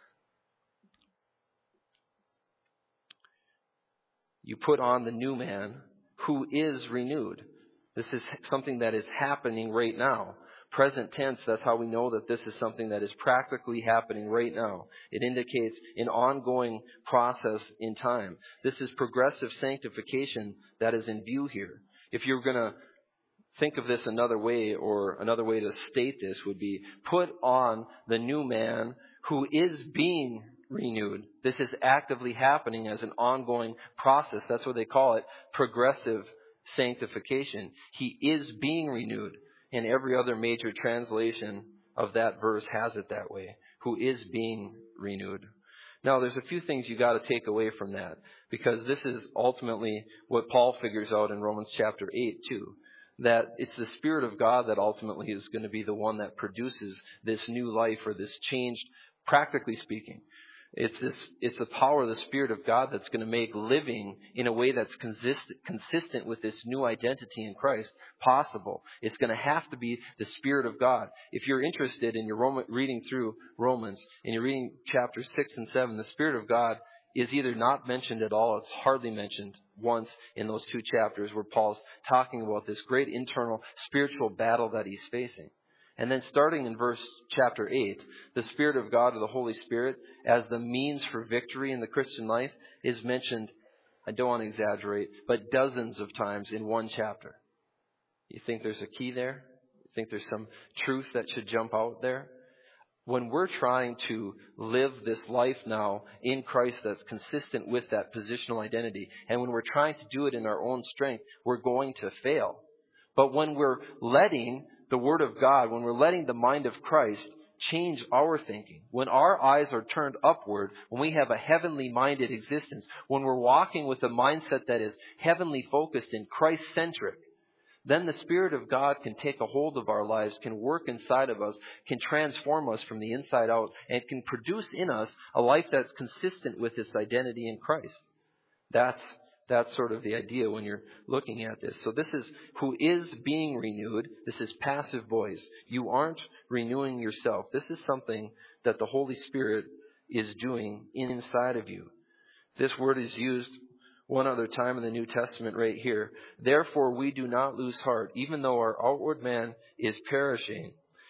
You put on the new man who is renewed. This is something that is happening right now. Present tense, that's how we know that this is something that is practically happening right now. It indicates an ongoing process in time. This is progressive sanctification that is in view here. If you're going to think of this another way, or another way to state this would be, put on the new man who is being renewed. This is actively happening as an ongoing process. That's what they call it, progressive sanctification. He is being renewed. And every other major translation of that verse has it that way. Who is being renewed. Now, there's a few things you got to take away from that, because this is ultimately what Paul figures out in Romans chapter eight too. That it's the Spirit of God that ultimately is going to be the one that produces this new life, or this changed, practically speaking. It's this, it's the power of the Spirit of God that's going to make living in a way that's consistent, consistent with this new identity in Christ possible. It's going to have to be the Spirit of God. If you're interested in your Roman, reading through Romans, and you're reading chapters six and seven, the Spirit of God is either not mentioned at all, it's hardly mentioned once in those two chapters where Paul's talking about this great internal spiritual battle that he's facing. And then starting in verse chapter eight, the Spirit of God, or the Holy Spirit, as the means for victory in the Christian life, is mentioned, I don't want to exaggerate, but dozens of times in one chapter. You think there's a key there? You think there's some truth that should jump out there? When we're trying to live this life now in Christ that's consistent with that positional identity, and when we're trying to do it in our own strength, we're going to fail. But when we're letting the Word of God, when we're letting the mind of Christ change our thinking, when our eyes are turned upward, when we have a heavenly minded existence, when we're walking with a mindset that is heavenly focused and Christ centric, then the Spirit of God can take a hold of our lives, can work inside of us, can transform us from the inside out, and can produce in us a life that's consistent with this identity in Christ. That's That's sort of the idea when you're looking at this. So this is who is being renewed. This is passive voice. You aren't renewing yourself. This is something that the Holy Spirit is doing inside of you. This word is used one other time in the New Testament right here. Therefore we do not lose heart, even though our outward man is perishing.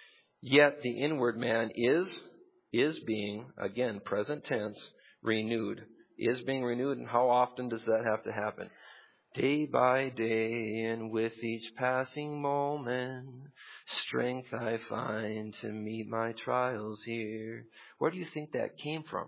Yet the inward man is, is being, again, present tense, renewed. Is being renewed, and how often does that have to happen? Day by day, and with each passing moment, Strength I find to meet my trials here. Where do you think that came from?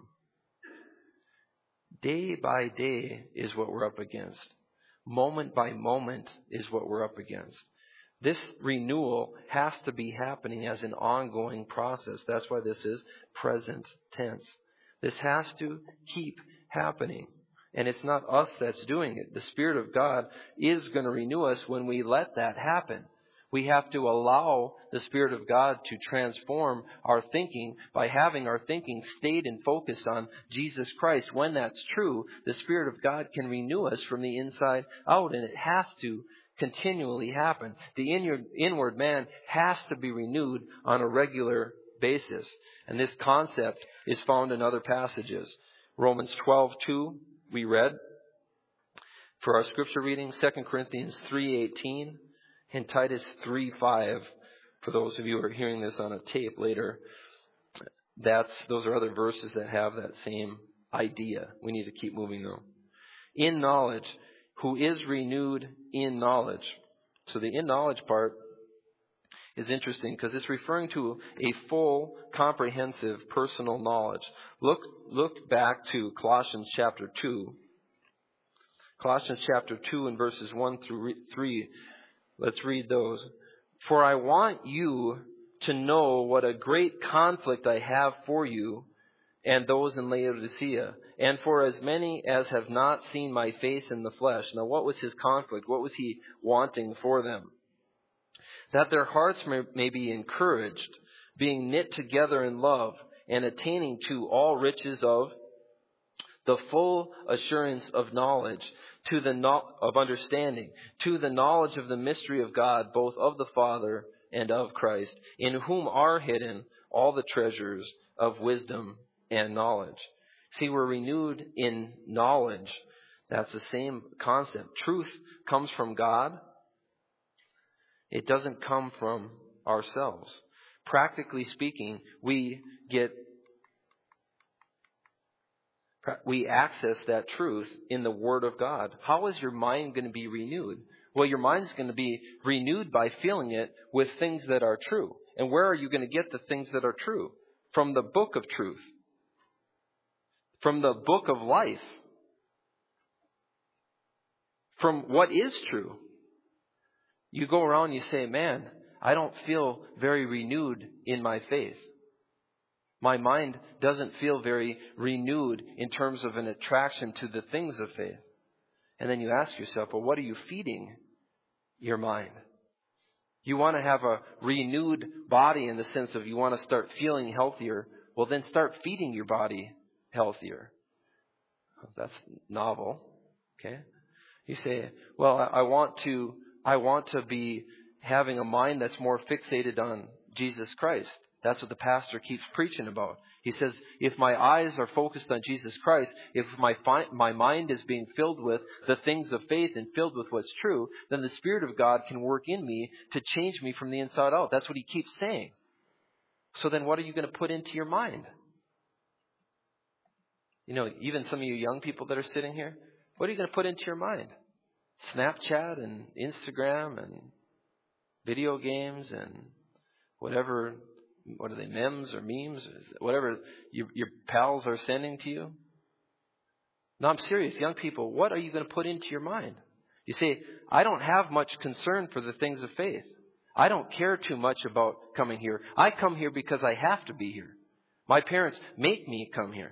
Day by day is what we're up against. Moment by moment is what we're up against. This renewal has to be happening as an ongoing process. That's why this is present tense. This has to keep happening. And it's not us that's doing it. The Spirit of God is going to renew us when we let that happen. We have to allow the Spirit of God to transform our thinking by having our thinking stayed and focused on Jesus Christ. When that's true, the Spirit of God can renew us from the inside out, and it has to continually happen. The inward man has to be renewed on a regular basis. And this concept is found in other passages. Romans twelve two, we read for our scripture reading, Second Corinthians three eighteen, and Titus three five. For those of you who are hearing this on a tape later, that's those are other verses that have that same idea. We need to keep moving though. In knowledge, who is renewed in knowledge. So the in knowledge part is interesting because it's referring to a full, comprehensive, personal knowledge. Look, look back to Colossians chapter two. Colossians chapter two and verses one through three. Let's read those. For I want you to know what a great conflict I have for you and those in Laodicea, and for as many as have not seen my face in the flesh. Now, what was his conflict? What was he wanting for them? That their hearts may, may be encouraged, being knit together in love, and attaining to all riches of the full assurance of knowledge, to the no- of understanding, to the knowledge of the mystery of God, both of the Father and of Christ, in whom are hidden all the treasures of wisdom and knowledge. See, we're renewed in knowledge. That's the same concept. Truth comes from God. It doesn't come from ourselves. Practically speaking, we get we access that truth in the Word of God. How is your mind going to be renewed? Well, your mind is going to be renewed by filling it with things that are true. And where are you going to get the things that are true? From the book of truth. From the book of life. From what is true. You go around and you say, man, I don't feel very renewed in my faith. My mind doesn't feel very renewed in terms of an attraction to the things of faith. And then you ask yourself, well, what are you feeding your mind? You want to have a renewed body in the sense of you want to start feeling healthier. Well, then start feeding your body healthier. That's novel. Okay. You say, well, I want to, I want to be having a mind that's more fixated on Jesus Christ. That's what the pastor keeps preaching about. He says, if my eyes are focused on Jesus Christ, if my fi- my mind is being filled with the things of faith and filled with what's true, then the Spirit of God can work in me to change me from the inside out. That's what he keeps saying. So then what are you going to put into your mind? You know, even some of you young people that are sitting here, what are you going to put into your mind? Snapchat and Instagram and video games and whatever... What are they, memes or memes? Whatever you, your pals are sending to you. No, I'm serious. Young people, what are you going to put into your mind? You say, I don't have much concern for the things of faith. I don't care too much about coming here. I come here because I have to be here. My parents make me come here.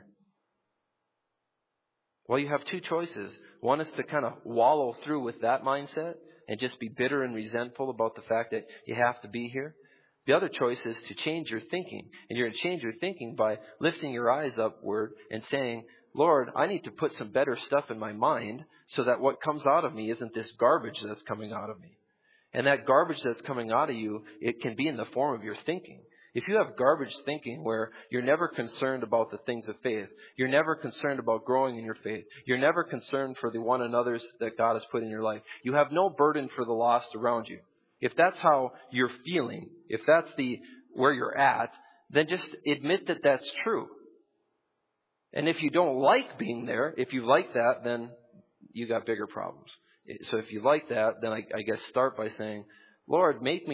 Well, you have two choices. One is to kind of wallow through with that mindset and just be bitter and resentful about the fact that you have to be here. The other choice is to change your thinking. And you're going to change your thinking by lifting your eyes upward and saying, Lord, I need to put some better stuff in my mind so that what comes out of me isn't this garbage that's coming out of me. And that garbage that's coming out of you, it can be in the form of your thinking. If you have garbage thinking where you're never concerned about the things of faith, you're never concerned about growing in your faith, you're never concerned for the one another's that God has put in your life, you have no burden for the lost around you. If that's how you're feeling, if that's the where you're at, then just admit that that's true. And if you don't like being there, if you like that, then you got bigger problems. So if you like that, then I, I guess start by saying, Lord, make me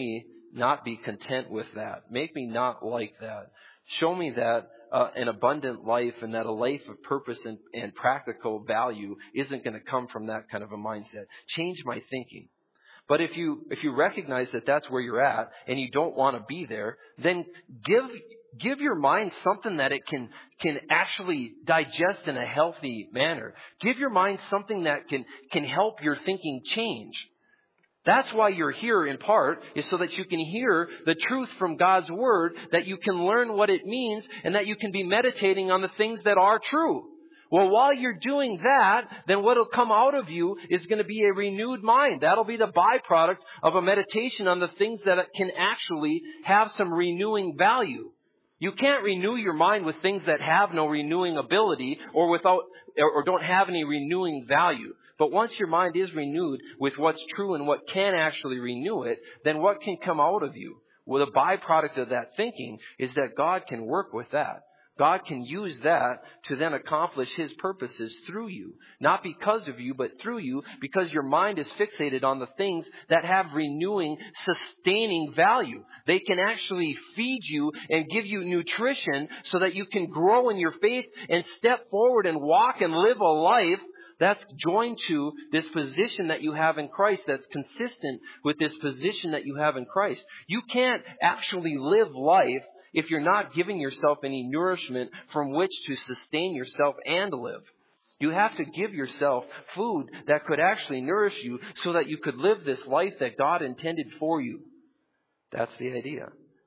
not be content with that. Make me not like that. Show me that uh, an abundant life and that a life of purpose and, and practical value isn't going to come from that kind of a mindset. Change my thinking. But if you if you recognize that that's where you're at and you don't want to be there, then give give your mind something that it can can actually digest in a healthy manner. Give your mind something that can can help your thinking change. That's why you're here in part, is so that you can hear the truth from God's Word, that you can learn what it means, and that you can be meditating on the things that are true. Well, while you're doing that, then what will come out of you is going to be a renewed mind. That'll be the byproduct of a meditation on the things that can actually have some renewing value. You can't renew your mind with things that have no renewing ability or without or don't have any renewing value. But once your mind is renewed with what's true and what can actually renew it, then what can come out of you? Well, the byproduct of that thinking is that God can work with that. God can use that to then accomplish His purposes through you. Not because of you, but through you, because your mind is fixated on the things that have renewing, sustaining value. They can actually feed you and give you nutrition so that you can grow in your faith and step forward and walk and live a life that's joined to this position that you have in Christ, that's consistent with this position that you have in Christ. You can't actually live life if you're not giving yourself any nourishment from which to sustain yourself and live. You have to give yourself food that could actually nourish you so that you could live this life that God intended for you. That's the idea.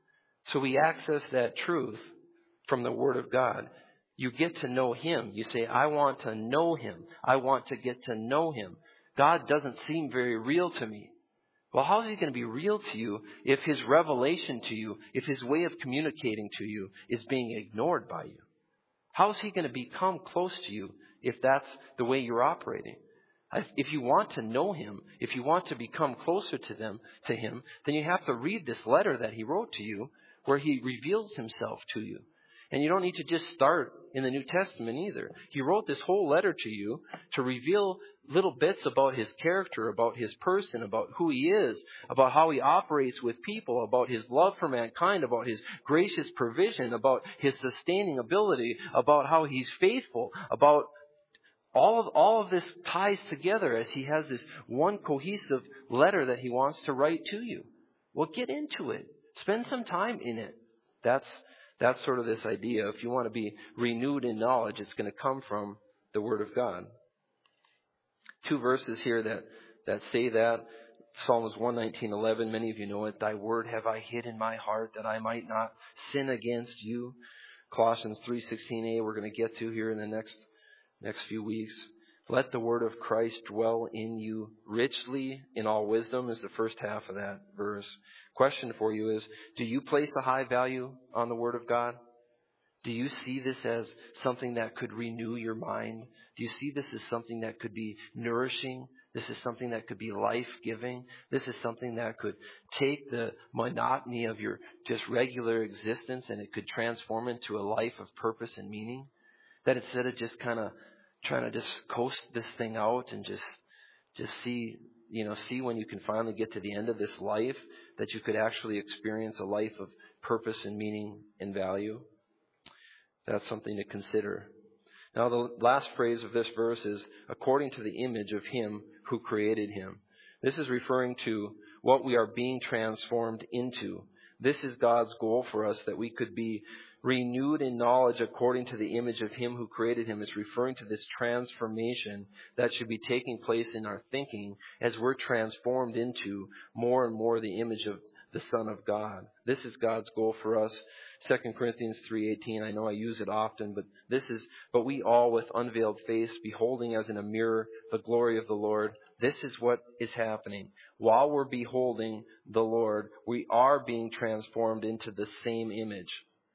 So we access that truth from the Word of God. You get to know Him. You say, I want to know Him. I want to get to know Him. God doesn't seem very real to me. Well, how is He going to be real to you if His revelation to you, if His way of communicating to you is being ignored by you? How is He going to become close to you if that's the way you're operating? If you want to know Him, if you want to become closer to them, to Him, then you have to read this letter that He wrote to you where He reveals Himself to you. And you don't need to just start in the New Testament either. He wrote this whole letter to you to reveal little bits about His character, about His person, about who He is, about how He operates with people, about His love for mankind, about His gracious provision, about His sustaining ability, about how He's faithful, about all of, all of this ties together as He has this one cohesive letter that He wants to write to you. Well, get into it. Spend some time in it. That's That's sort of this idea. If you want to be renewed in knowledge, it's going to come from the Word of God. Two verses here that, that say that. Psalms one nineteen eleven, many of you know it. Thy word have I hid in my heart that I might not sin against you. Colossians three sixteen a we're going to get to here in the next, next few weeks. Let the word of Christ dwell in you richly in all wisdom is the first half of that verse. Question for you is, do you place a high value on the Word of God? Do you see this as something that could renew your mind? Do you see this as something that could be nourishing? This is something that could be life-giving. This is something that could take the monotony of your just regular existence and it could transform into a life of purpose and meaning? That instead of just kind of trying to just coast this thing out and just just see, you know, see when you can finally get to the end of this life, that you could actually experience a life of purpose and meaning and value. That's something to consider. Now, the last phrase of this verse is, according to the image of Him who created him. This is referring to what we are being transformed into. This is God's goal for us, that we could be renewed in knowledge according to the image of Him who created Him. It's referring to this transformation that should be taking place in our thinking as we're transformed into more and more the image of the Son of God. This is God's goal for us. Second Corinthians three eighteen, I know I use it often, but this is, but we all with unveiled face, beholding as in a mirror the glory of the Lord. This is what is happening. While we're beholding the Lord, we are being transformed into the same image.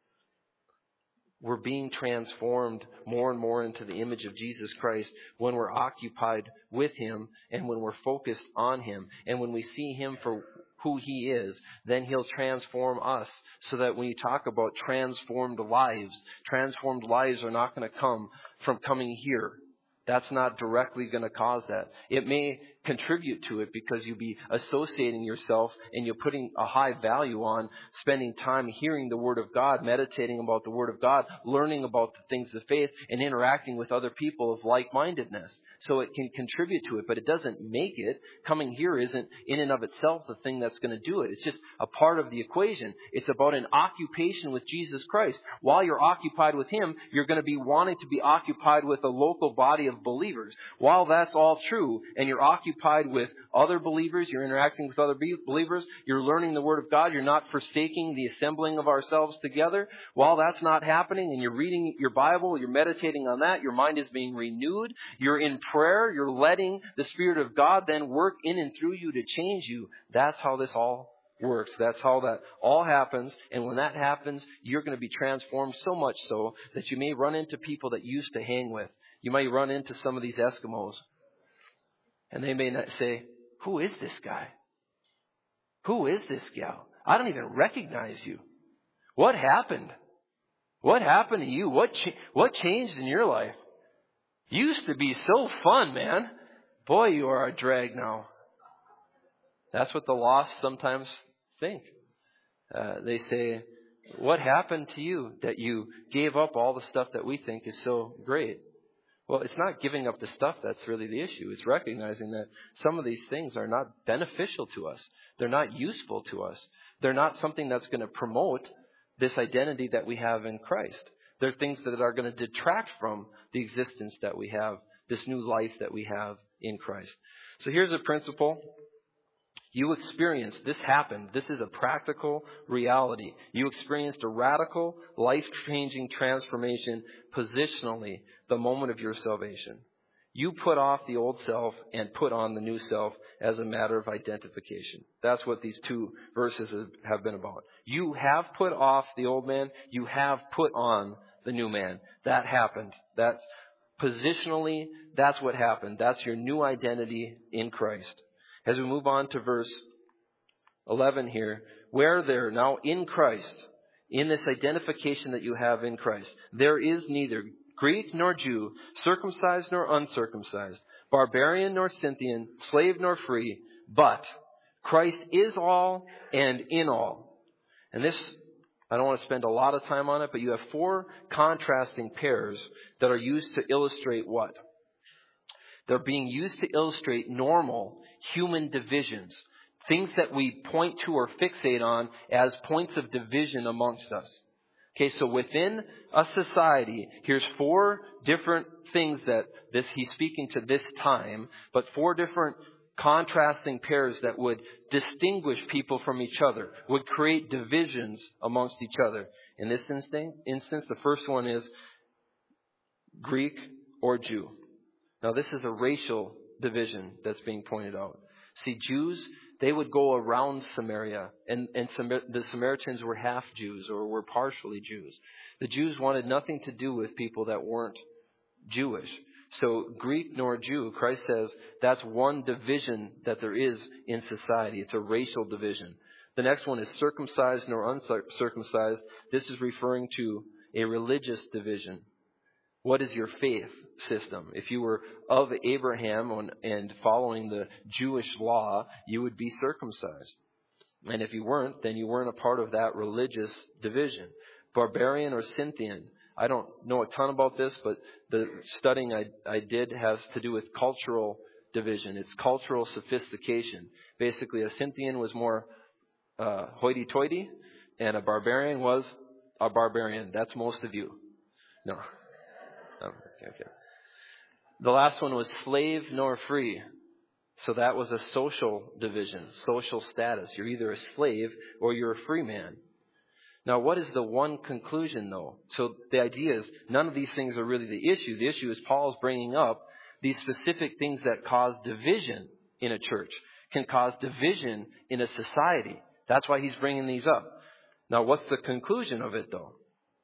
We're being transformed more and more into the image of Jesus Christ when we're occupied with Him and when we're focused on Him. And when we see Him for who He is, then He'll transform us, so that when you talk about transformed lives, transformed lives are not going to come from coming here. That's not directly going to cause that. It may contribute to it because you'll be associating yourself and you're putting a high value on spending time hearing the Word of God, meditating about the Word of God, learning about the things of faith, and interacting with other people of like-mindedness. So it can contribute to it, but it doesn't make it. Coming here isn't in and of itself the thing that's going to do it. It's just a part of the equation. It's about an occupation with Jesus Christ. While you're occupied with Him, you're going to be wanting to be occupied with a local body of believers. While that's all true, and you're occupied with other believers, you're interacting with other be- believers, you're learning the Word of God, you're not forsaking the assembling of ourselves together. While that's not happening, and you're reading your Bible, you're meditating on that, your mind is being renewed, you're in prayer, you're letting the Spirit of God then work in and through you to change you. That's how this all works. That's how that all happens. And when that happens, you're going to be transformed so much so that you may run into people that you used to hang with. You might run into some of these Eskimos, and they may not say, "Who is this guy? Who is this gal? I don't even recognize you. What happened? What happened to you? What cha- what changed in your life? You used to be so fun, man. Boy, you are a drag now." That's what the lost sometimes think. Uh, they say, "What happened to you that you gave up all the stuff that we think is so great?" Well, it's not giving up the stuff that's really the issue. It's recognizing that some of these things are not beneficial to us. They're not useful to us. They're not something that's going to promote this identity that we have in Christ. They're things that are going to detract from the existence that we have, this new life that we have in Christ. So here's a principle. You experienced, this happened. This is a practical reality. You experienced a radical, life-changing transformation positionally the moment of your salvation. You put off the old self and put on the new self as a matter of identification. That's what these two verses have been about. You have put off the old man. You have put on the new man. That happened. That's positionally, that's what happened. That's your new identity in Christ. As we move on to verse eleven here, where there now in Christ, in this identification that you have in Christ, there is neither Greek nor Jew, circumcised nor uncircumcised, barbarian nor Scythian, slave nor free, but Christ is all and in all. And this, I don't want to spend a lot of time on it, but you have four contrasting pairs that are used to illustrate what? They're being used to illustrate normal human divisions, things that we point to or fixate on as points of division amongst us. Okay, so within a society, here's four different things that this he's speaking to this time, but four different contrasting pairs that would distinguish people from each other, would create divisions amongst each other. In this instance, the first one is Greek or Jew. Now, this is a racial division that's being pointed out. See, Jews, they would go around Samaria, and, and Samar- the Samaritans were half Jews or were partially Jews. The Jews wanted nothing to do with people that weren't Jewish. So Greek nor Jew, Christ says that's one division that there is in society. It's a racial division. The next one is circumcised nor uncircumcised. This is referring to a religious division. What is your faith system? If you were of Abraham and following the Jewish law, you would be circumcised. And if you weren't, then you weren't a part of that religious division. Barbarian or Scythian. I don't know a ton about this, but the studying I, I did has to do with cultural division. It's cultural sophistication. Basically, a Scythian was more uh, hoity-toity, and a barbarian was a barbarian. That's most of you. No. Oh, okay, okay. The last one was slave nor free. So that was a social division, social status. You're either a slave or you're a free man. Now, what is the one conclusion, though? So the idea is none of these things are really the issue. The issue is Paul's bringing up these specific things that cause division in a church, can cause division in a society. That's why he's bringing these up. Now, what's the conclusion of it, though?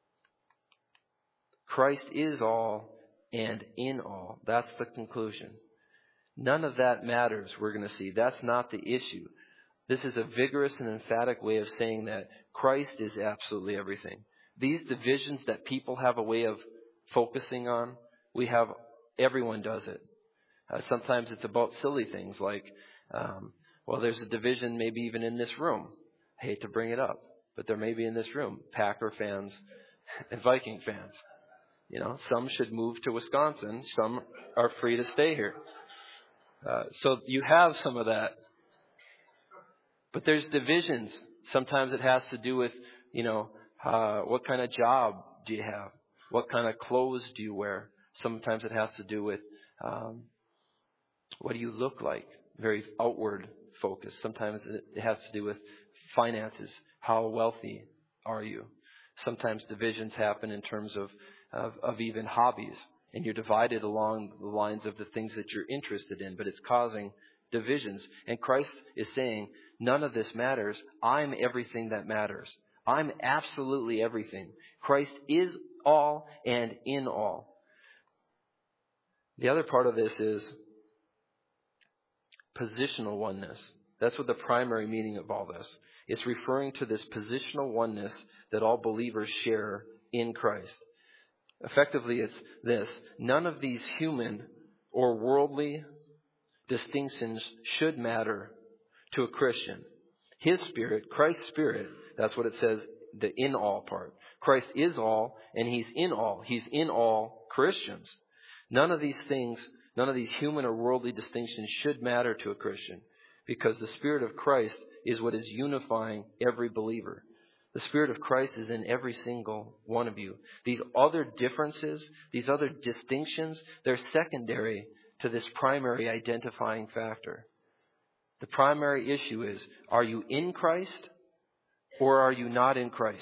Christ is all and in all. That's the conclusion. None of that matters, we're going to see. That's not the issue. This is a vigorous and emphatic way of saying that Christ is absolutely everything. These divisions that people have a way of focusing on, we have everyone does it. Uh, sometimes it's about silly things like, um, well, there's a division maybe even in this room. I hate to bring it up, but there may be in this room Packer fans and Viking fans. You know, some should move to Wisconsin. Some are free to stay here. Uh, so you have some of that. But there's divisions. Sometimes it has to do with, you know, uh, what kind of job do you have? What kind of clothes do you wear? Sometimes it has to do with um, what do you look like? Very outward focused. Sometimes it has to do with finances. How wealthy are you? Sometimes divisions happen in terms of, of, of even hobbies. And you're divided along the lines of the things that you're interested in. But it's causing divisions. And Christ is saying, none of this matters. I'm everything that matters. I'm absolutely everything. Christ is all and in all. The other part of this is positional oneness. That's what the primary meaning of all this. It's referring to this positional oneness that all believers share in Christ. Effectively, it's this. None of these human or worldly distinctions should matter to a Christian. His Spirit, Christ's Spirit, that's what it says, the in all part. Christ is all, and He's in all. He's in all Christians. None of these things, none of these human or worldly distinctions should matter to a Christian, because the Spirit of Christ is what is unifying every believer. The Spirit of Christ is in every single one of you. These other differences, these other distinctions, they're secondary to this primary identifying factor. The primary issue is, are you in Christ or are you not in Christ?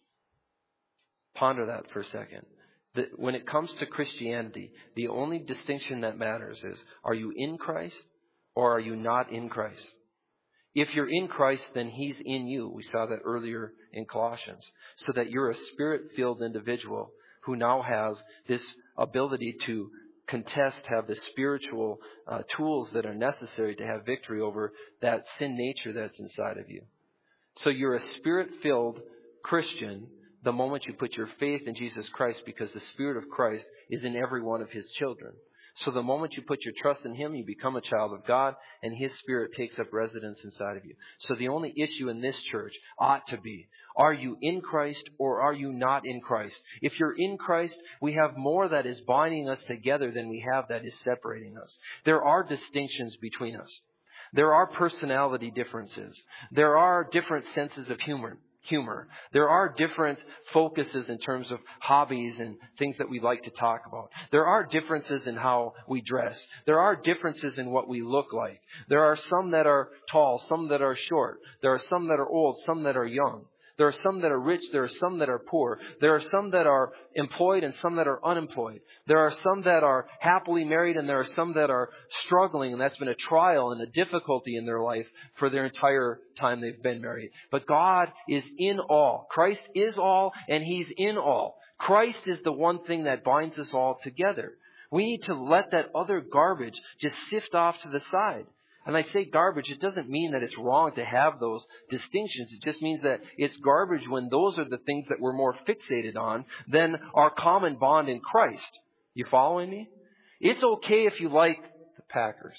Ponder that for a second. The, when it comes to Christianity, the only distinction that matters is, are you in Christ or are you not in Christ? If you're in Christ, then He's in you. We saw that earlier in Colossians. So that you're a Spirit-filled individual who now has this ability to contest, have the spiritual uh, tools that are necessary to have victory over that sin nature that's inside of you. So you're a Spirit-filled Christian the moment you put your faith in Jesus Christ, because the Spirit of Christ is in every one of His children. So the moment you put your trust in Him, you become a child of God, and His Spirit takes up residence inside of you. So the only issue in this church ought to be, are you in Christ or are you not in Christ? If you're in Christ, we have more that is binding us together than we have that is separating us. There are distinctions between us. There are personality differences. There are different senses of humor. Humor. There are different focuses in terms of hobbies and things that we like to talk about. There are differences in how we dress. There are differences in what we look like. There are some that are tall, some that are short. There are some that are old, some that are young. There are some that are rich. There are some that are poor. There are some that are employed and some that are unemployed. There are some that are happily married and there are some that are struggling, and that's been a trial and a difficulty in their life for their entire time they've been married. But God is in all. Christ is all, and He's in all. Christ is the one thing that binds us all together. We need to let that other garbage just sift off to the side. And I say garbage, it doesn't mean that it's wrong to have those distinctions. It just means that it's garbage when those are the things that we're more fixated on than our common bond in Christ. You following me? It's okay if you like the Packers.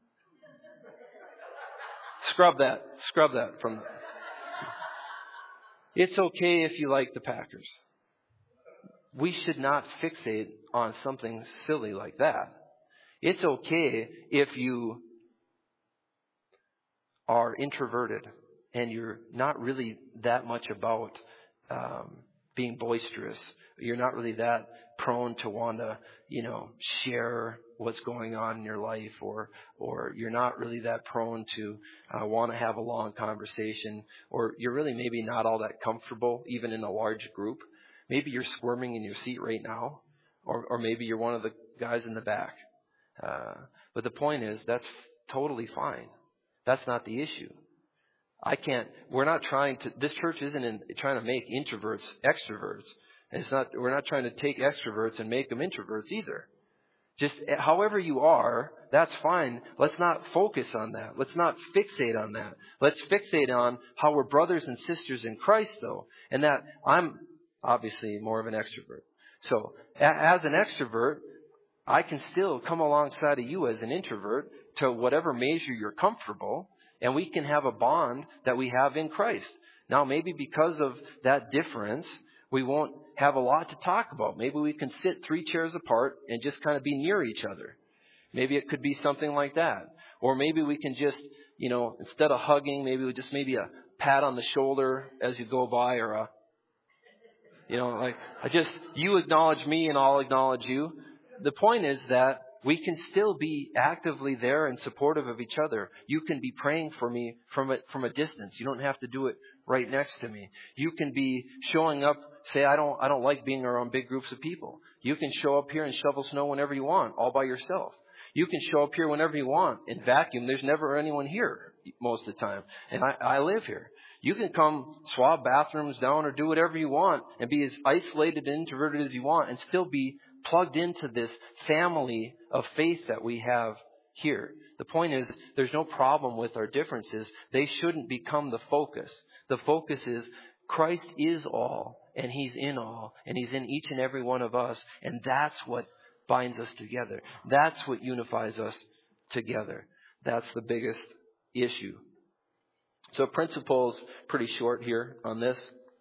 Scrub that. Scrub that from... It's okay if you like the Packers. We should not fixate on something silly like that. It's okay if you are introverted and you're not really that much about um, being boisterous. You're not really that prone to want to, you know, share what's going on in your life, or or you're not really that prone to uh, want to have a long conversation, or you're really maybe not all that comfortable even in a large group. Maybe you're squirming in your seat right now, or or maybe you're one of the guys in the back. Uh, but the point is, that's totally fine. That's not the issue. I can't, we're not trying to, this church isn't in, trying to make introverts extroverts. And it's not, we're not trying to take extroverts and make them introverts either. Just however you are, that's fine. Let's not focus on that. Let's not fixate on that. Let's fixate on how we're brothers and sisters in Christ, though. And that I'm obviously more of an extrovert. So as an extrovert, I can still come alongside of you as an introvert to whatever measure you're comfortable, and we can have a bond that we have in Christ. Now, maybe because of that difference, we won't have a lot to talk about. Maybe we can sit three chairs apart and just kind of be near each other. Maybe it could be something like that. Or maybe we can just, you know, instead of hugging, maybe we just maybe a pat on the shoulder as you go by, or a, you know, like, I just, you acknowledge me and I'll acknowledge you. The point is that we can still be actively there and supportive of each other. You can be praying for me from a, from a distance. You don't have to do it right next to me. You can be showing up, say, I don't, I don't like being around big groups of people. You can show up here and shovel snow whenever you want, all by yourself. You can show up here whenever you want and vacuum. There's never anyone here most of the time. And I, I live here. You can come swab bathrooms down or do whatever you want and be as isolated and introverted as you want and still be plugged into this family of faith that we have here. The point is, there's no problem with our differences. They shouldn't become the focus. The focus is Christ is all, and He's in all, and He's in each and every one of us, and that's what binds us together. That's what unifies us together. That's the biggest issue. So principle's pretty short here on this.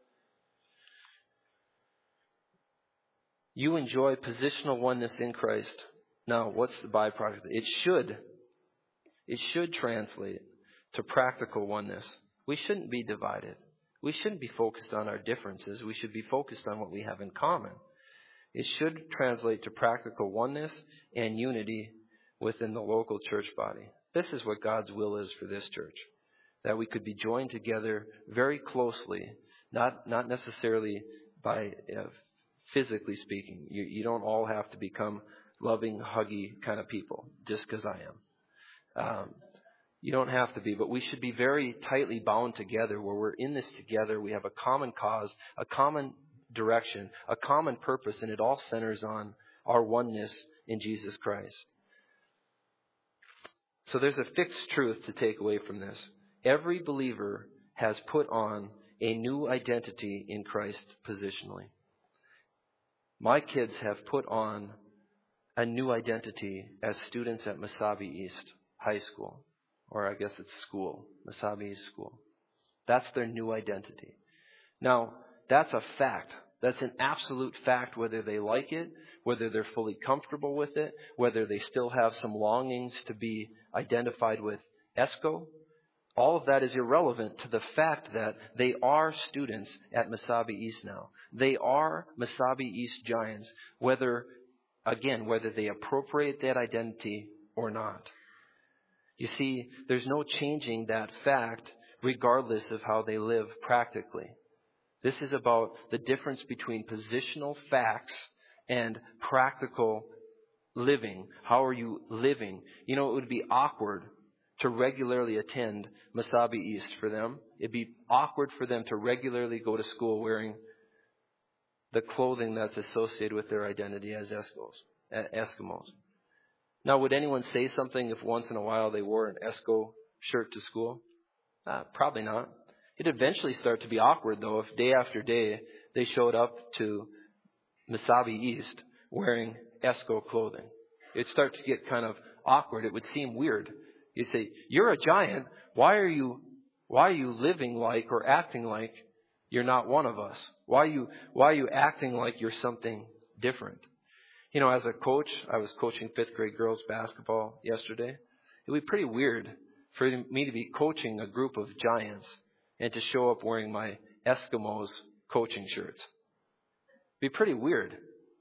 You enjoy positional oneness in Christ. Now, what's the byproduct? It should, it should translate to practical oneness. We shouldn't be divided. We shouldn't be focused on our differences. We should be focused on what we have in common. It should translate to practical oneness and unity within the local church body. This is what God's will is for this church. That we could be joined together very closely, not not necessarily by uh, physically speaking. You, you don't all have to become loving, huggy kind of people just because I am. Um, you don't have to be, but we should be very tightly bound together where we're in this together. We have a common cause, a common direction, a common purpose, and it all centers on our oneness in Jesus Christ. So there's a fixed truth to take away from this. Every believer has put on a new identity in Christ positionally. My kids have put on a new identity as students at Mesabi East High School, or I guess it's school, Mesabi East School. That's their new identity. Now, that's a fact. That's an absolute fact, whether they like it, whether they're fully comfortable with it, whether they still have some longings to be identified with ESCO. All of that is irrelevant to the fact that they are students at Mesabi East now. They are Mesabi East Giants, whether, again, whether they appropriate that identity or not. You see, there's no changing that fact regardless of how they live practically. This is about the difference between positional facts and practical living. How are you living? You know, it would be awkward to regularly attend Mesabi East for them. It'd be awkward for them to regularly go to school wearing the clothing that's associated with their identity as Eskimos. Now, would anyone say something if once in a while they wore an Esko shirt to school? Uh, probably not. It'd eventually start to be awkward, though, if day after day they showed up to Mesabi East wearing Esko clothing. It'd start to get kind of awkward. It would seem weird. You say, you're a giant. Why are you, why are you living like or acting like you're not one of us? Why are you, why are you acting like you're something different? You know, as a coach, I was coaching fifth grade girls basketball yesterday. It would be pretty weird for me to be coaching a group of giants and to show up wearing my Eskimos coaching shirts. It'd be pretty weird.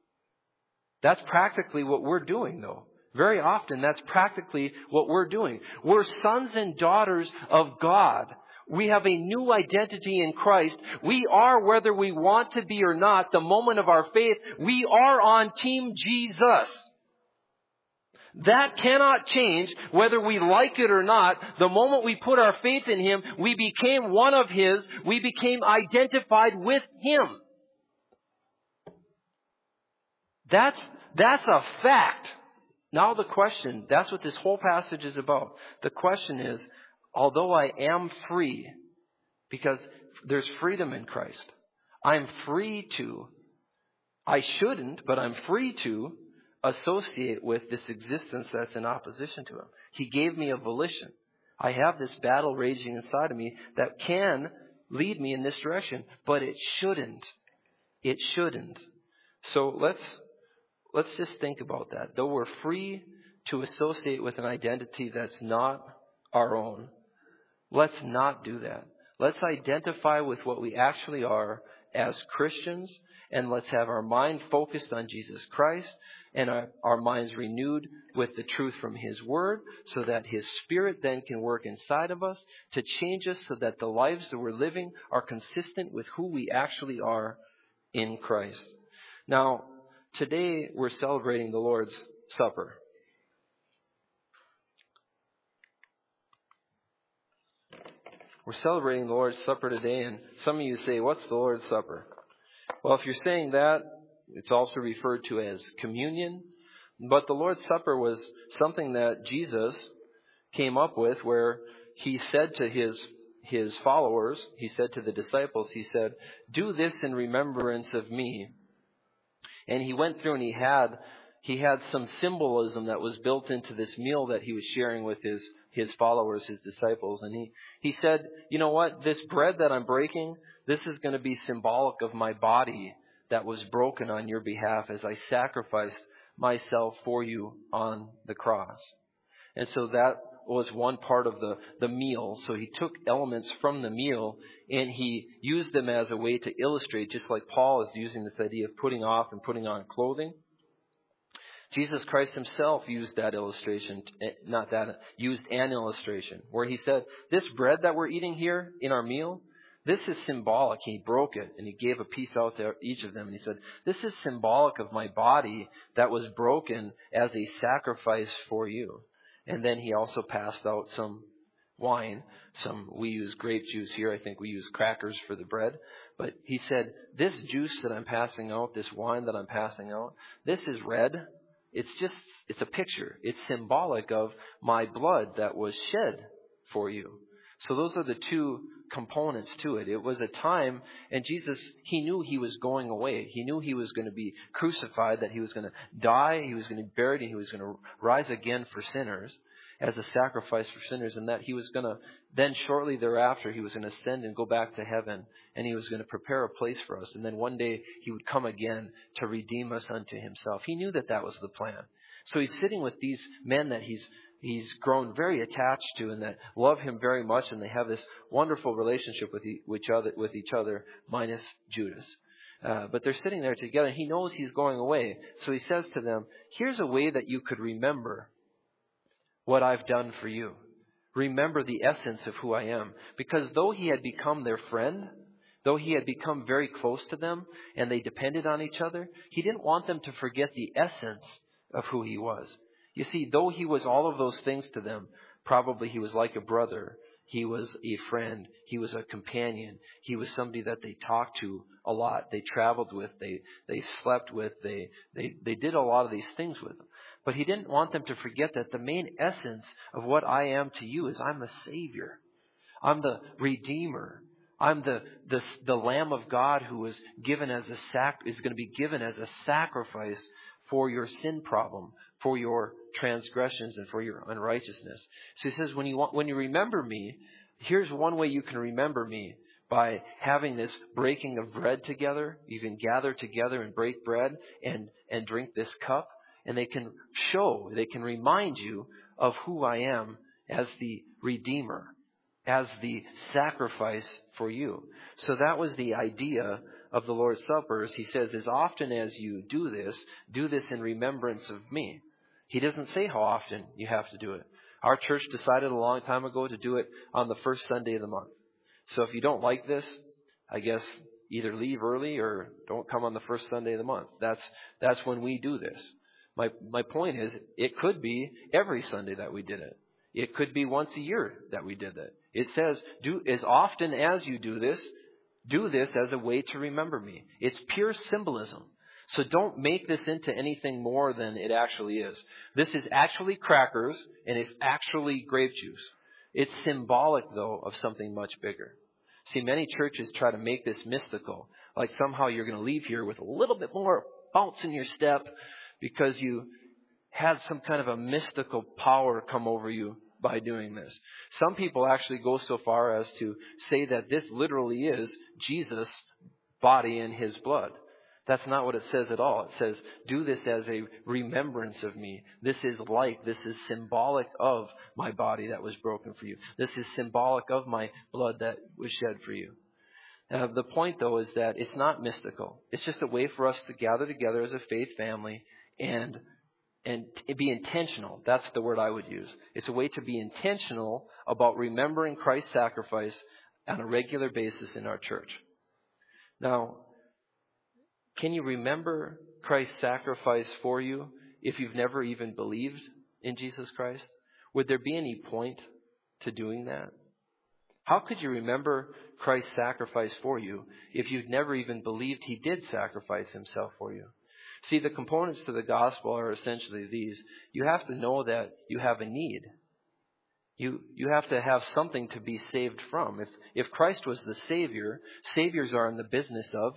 That's practically what we're doing, though. Very often, that's practically what we're doing. We're sons and daughters of God. We have a new identity in Christ. We are, whether we want to be or not, the moment of our faith, we are on Team Jesus. That cannot change whether we like it or not. The moment we put our faith in Him, we became one of His. We became identified with Him. That's, that's a fact. Now the question, that's what this whole passage is about. The question is, although I am free, because there's freedom in Christ, I'm free to, I shouldn't, but I'm free to associate with this existence that's in opposition to Him. He gave me a volition. I have this battle raging inside of me that can lead me in this direction, but it shouldn't. It shouldn't. So let's let's just think about that. Though we're free to associate with an identity that's not our own, let's not do that. Let's identify with what we actually are as Christians, and let's have our mind focused on Jesus Christ and our, our minds renewed with the truth from His Word, so that His Spirit then can work inside of us to change us so that the lives that we're living are consistent with who we actually are in Christ. Now, today we're celebrating the Lord's Supper. We're celebrating the Lord's Supper today, and some of you say, what's the Lord's Supper? Well, if you're saying that, it's also referred to as communion. But the Lord's Supper was something that Jesus came up with, where He said to His His followers, He said to the disciples, He said, do this in remembrance of me. And He went through and He had He had some symbolism that was built into this meal that He was sharing with His His followers, His disciples. And he, he said, you know what, this bread that I'm breaking, this is going to be symbolic of my body that was broken on your behalf as I sacrificed myself for you on the cross. And so that was one part of the, the meal. So He took elements from the meal and He used them as a way to illustrate, just like Paul is using this idea of putting off and putting on clothing. Jesus Christ Himself used that illustration, not that, used an illustration where He said, this bread that we're eating here in our meal, this is symbolic. He broke it and He gave a piece out to each of them. And He said, this is symbolic of my body that was broken as a sacrifice for you. And then He also passed out some wine. Some, we use grape juice here. I think we use crackers for the bread. But He said, this juice that I'm passing out, this wine that I'm passing out, this is red. It's just, it's a picture. It's symbolic of my blood that was shed for you. So those are the two components to it. It was a time, and Jesus, He knew He was going away. He knew He was going to be crucified, that He was going to die, He was going to be buried, and He was going to rise again for sinners as a sacrifice for sinners, and that He was going to, then shortly thereafter, He was going to ascend and go back to heaven, and He was going to prepare a place for us. And then one day He would come again to redeem us unto Himself. He knew that that was the plan. So He's sitting with these men that He's He's grown very attached to and that love Him very much, and they have this wonderful relationship with each other, with each other minus Judas. Uh, but they're sitting there together, and He knows He's going away. So He says to them, here's a way that you could remember what I've done for you. Remember the essence of who I am. Because though He had become their friend, though He had become very close to them, and they depended on each other, He didn't want them to forget the essence of who He was. You see, though He was all of those things to them, probably He was like a brother. He was a friend. He was a companion. He was somebody that they talked to a lot. They traveled with. They they slept with. They they they did a lot of these things with them. But He didn't want them to forget that the main essence of what I am to you is I'm the Savior. I'm the Redeemer. I'm the the the Lamb of God who was given as a sac is going to be given as a sacrifice for your sin problem, for your transgressions, and for your unrighteousness. So He says, when you want, when you remember me, here's one way you can remember me, by having this breaking of bread together. You can gather together and break bread and, and drink this cup. And they can show, they can remind you of who I am as the Redeemer, as the sacrifice for you. So that was the idea of the Lord's Supper. He says, as often as you do this, do this in remembrance of me. He doesn't say how often you have to do it. Our church decided a long time ago to do it on the first Sunday of the month. So if you don't like this, I guess either leave early or don't come on the first Sunday of the month. That's that's when we do this. My my point is, it could be every Sunday that we did it. It could be once a year that we did it. It says, do as often as you do this, do this as a way to remember me. It's pure symbolism. So don't make this into anything more than it actually is. This is actually crackers, and it's actually grape juice. It's symbolic, though, of something much bigger. See, many churches try to make this mystical, like somehow you're going to leave here with a little bit more bounce in your step, because you had some kind of a mystical power come over you by doing this. Some people actually go so far as to say that this literally is Jesus' body and his blood. That's not what it says at all. It says, do this as a remembrance of me. This is like, this is symbolic of my body that was broken for you. This is symbolic of my blood that was shed for you. Uh, the point, though, is that it's not mystical. It's just a way for us to gather together as a faith family and and be intentional. That's the word I would use. It's a way to be intentional about remembering Christ's sacrifice on a regular basis in our church. Now, can you remember Christ's sacrifice for you if you've never even believed in Jesus Christ? Would there be any point to doing that? How could you remember Christ's sacrifice for you if you've never even believed he did sacrifice himself for you? See, the components to the gospel are essentially these. You have to know that you have a need. You you have to have something to be saved from. If if Christ was the Savior, Saviors are in the business of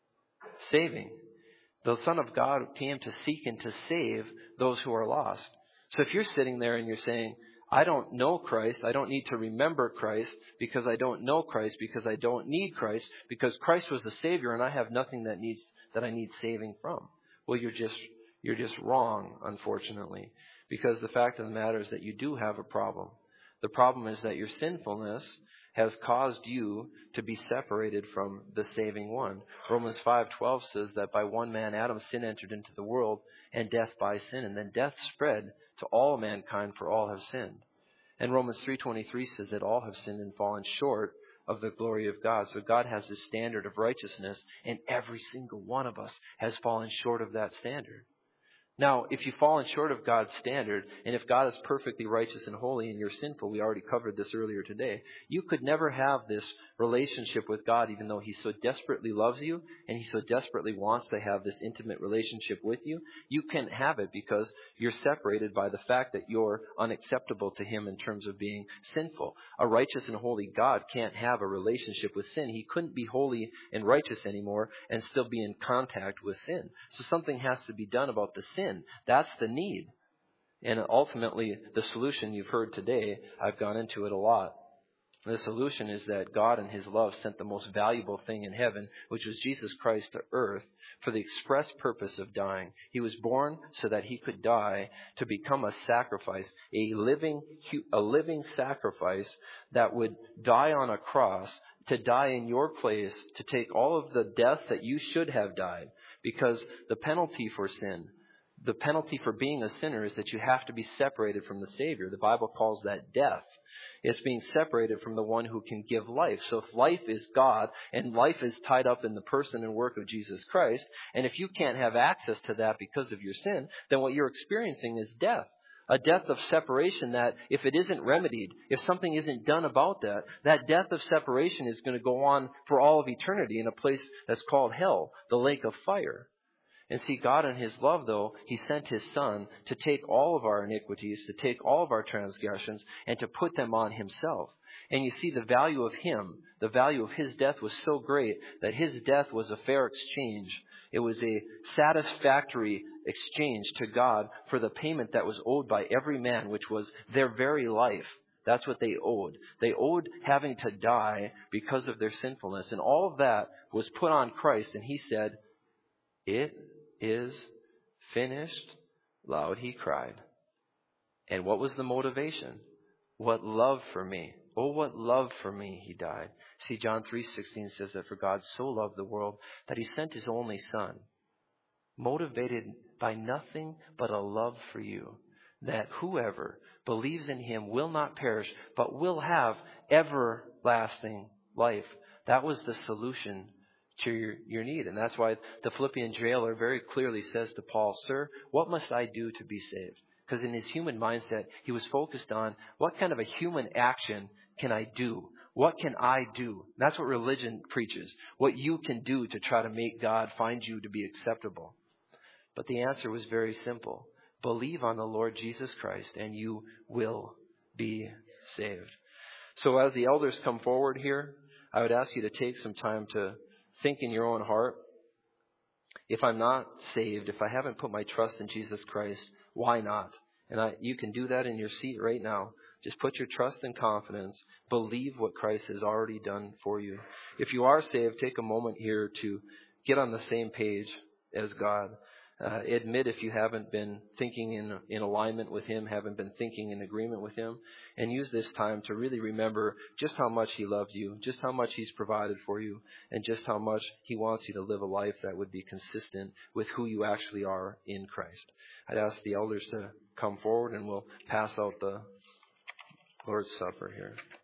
saving. The Son of God came to seek and to save those who are lost. So if you're sitting there and you're saying, I don't know Christ, I don't need to remember Christ because I don't know Christ, because I don't need Christ, because Christ was the Savior and I have nothing that needs that I need saving from. Well, you're just you're just wrong, unfortunately, because the fact of the matter is that you do have a problem. The problem is that your sinfulness has caused you to be separated from the saving one. Romans five twelve says that by one man Adam sin entered into the world, and death by sin, and then death spread to all mankind, for all have sinned. And Romans three twenty-three says that all have sinned and fallen short of the glory of God. So God has this standard of righteousness, and every single one of us has fallen short of that standard. Now, if you've fallen short of God's standard, and if God is perfectly righteous and holy and you're sinful, we already covered this earlier today, you could never have this relationship with God, even though he so desperately loves you and he so desperately wants to have this intimate relationship with you. You can't have it because you're separated by the fact that you're unacceptable to him in terms of being sinful. A righteous and holy God can't have a relationship with sin. He couldn't be holy and righteous anymore and still be in contact with sin. So something has to be done about the sin. That's the need. And ultimately, the solution you've heard today, I've gone into it a lot. The solution is that God in his love sent the most valuable thing in heaven, which was Jesus Christ to earth for the express purpose of dying. He was born so that he could die, to become a sacrifice, a living, a living sacrifice that would die on a cross, to die in your place, to take all of the death that you should have died. Because the penalty for sin, the penalty for being a sinner, is that you have to be separated from the Savior. The Bible calls that death. It's being separated from the one who can give life. So if life is God and life is tied up in the person and work of Jesus Christ, and if you can't have access to that because of your sin, then what you're experiencing is death. A death of separation that, if it isn't remedied, if something isn't done about that, that death of separation is going to go on for all of eternity in a place that's called hell, the lake of fire. And see, God in his love, though, he sent his Son to take all of our iniquities, to take all of our transgressions, and to put them on himself. And you see, the value of him, the value of his death was so great that his death was a fair exchange. It was a satisfactory exchange to God for the payment that was owed by every man, which was their very life. That's what they owed. They owed having to die because of their sinfulness. And all of that was put on Christ, and he said, "It is finished." Loud he cried. And what was the motivation? What love for me. Oh, what love for me, he died. See, John three sixteen says that for God so loved the world that he sent his only Son, motivated by nothing but a love for you, that whoever believes in him will not perish, but will have everlasting life. That was the solution to your, your need. And that's why the Philippian jailer very clearly says to Paul, "Sir, what must I do to be saved?" Because in his human mindset, he was focused on what kind of a human action can I do? What can I do? That's what religion preaches. What you can do to try to make God find you to be acceptable. But the answer was very simple. Believe on the Lord Jesus Christ and you will be saved. So as the elders come forward here, I would ask you to take some time to think in your own heart If I'm not saved, if I haven't put my trust in Jesus Christ, why not? And I, you can do that in your seat right now. Just put your trust and confidence. Believe what Christ has already done for you. If you are saved, take a moment here to get on the same page as God. Uh, admit if you haven't been thinking in, in alignment with Him, haven't been thinking in agreement with Him, and use this time to really remember just how much He loved you, just how much He's provided for you, and just how much He wants you to live a life that would be consistent with who you actually are in Christ. I'd ask the elders to come forward and we'll pass out the Lord's Supper here.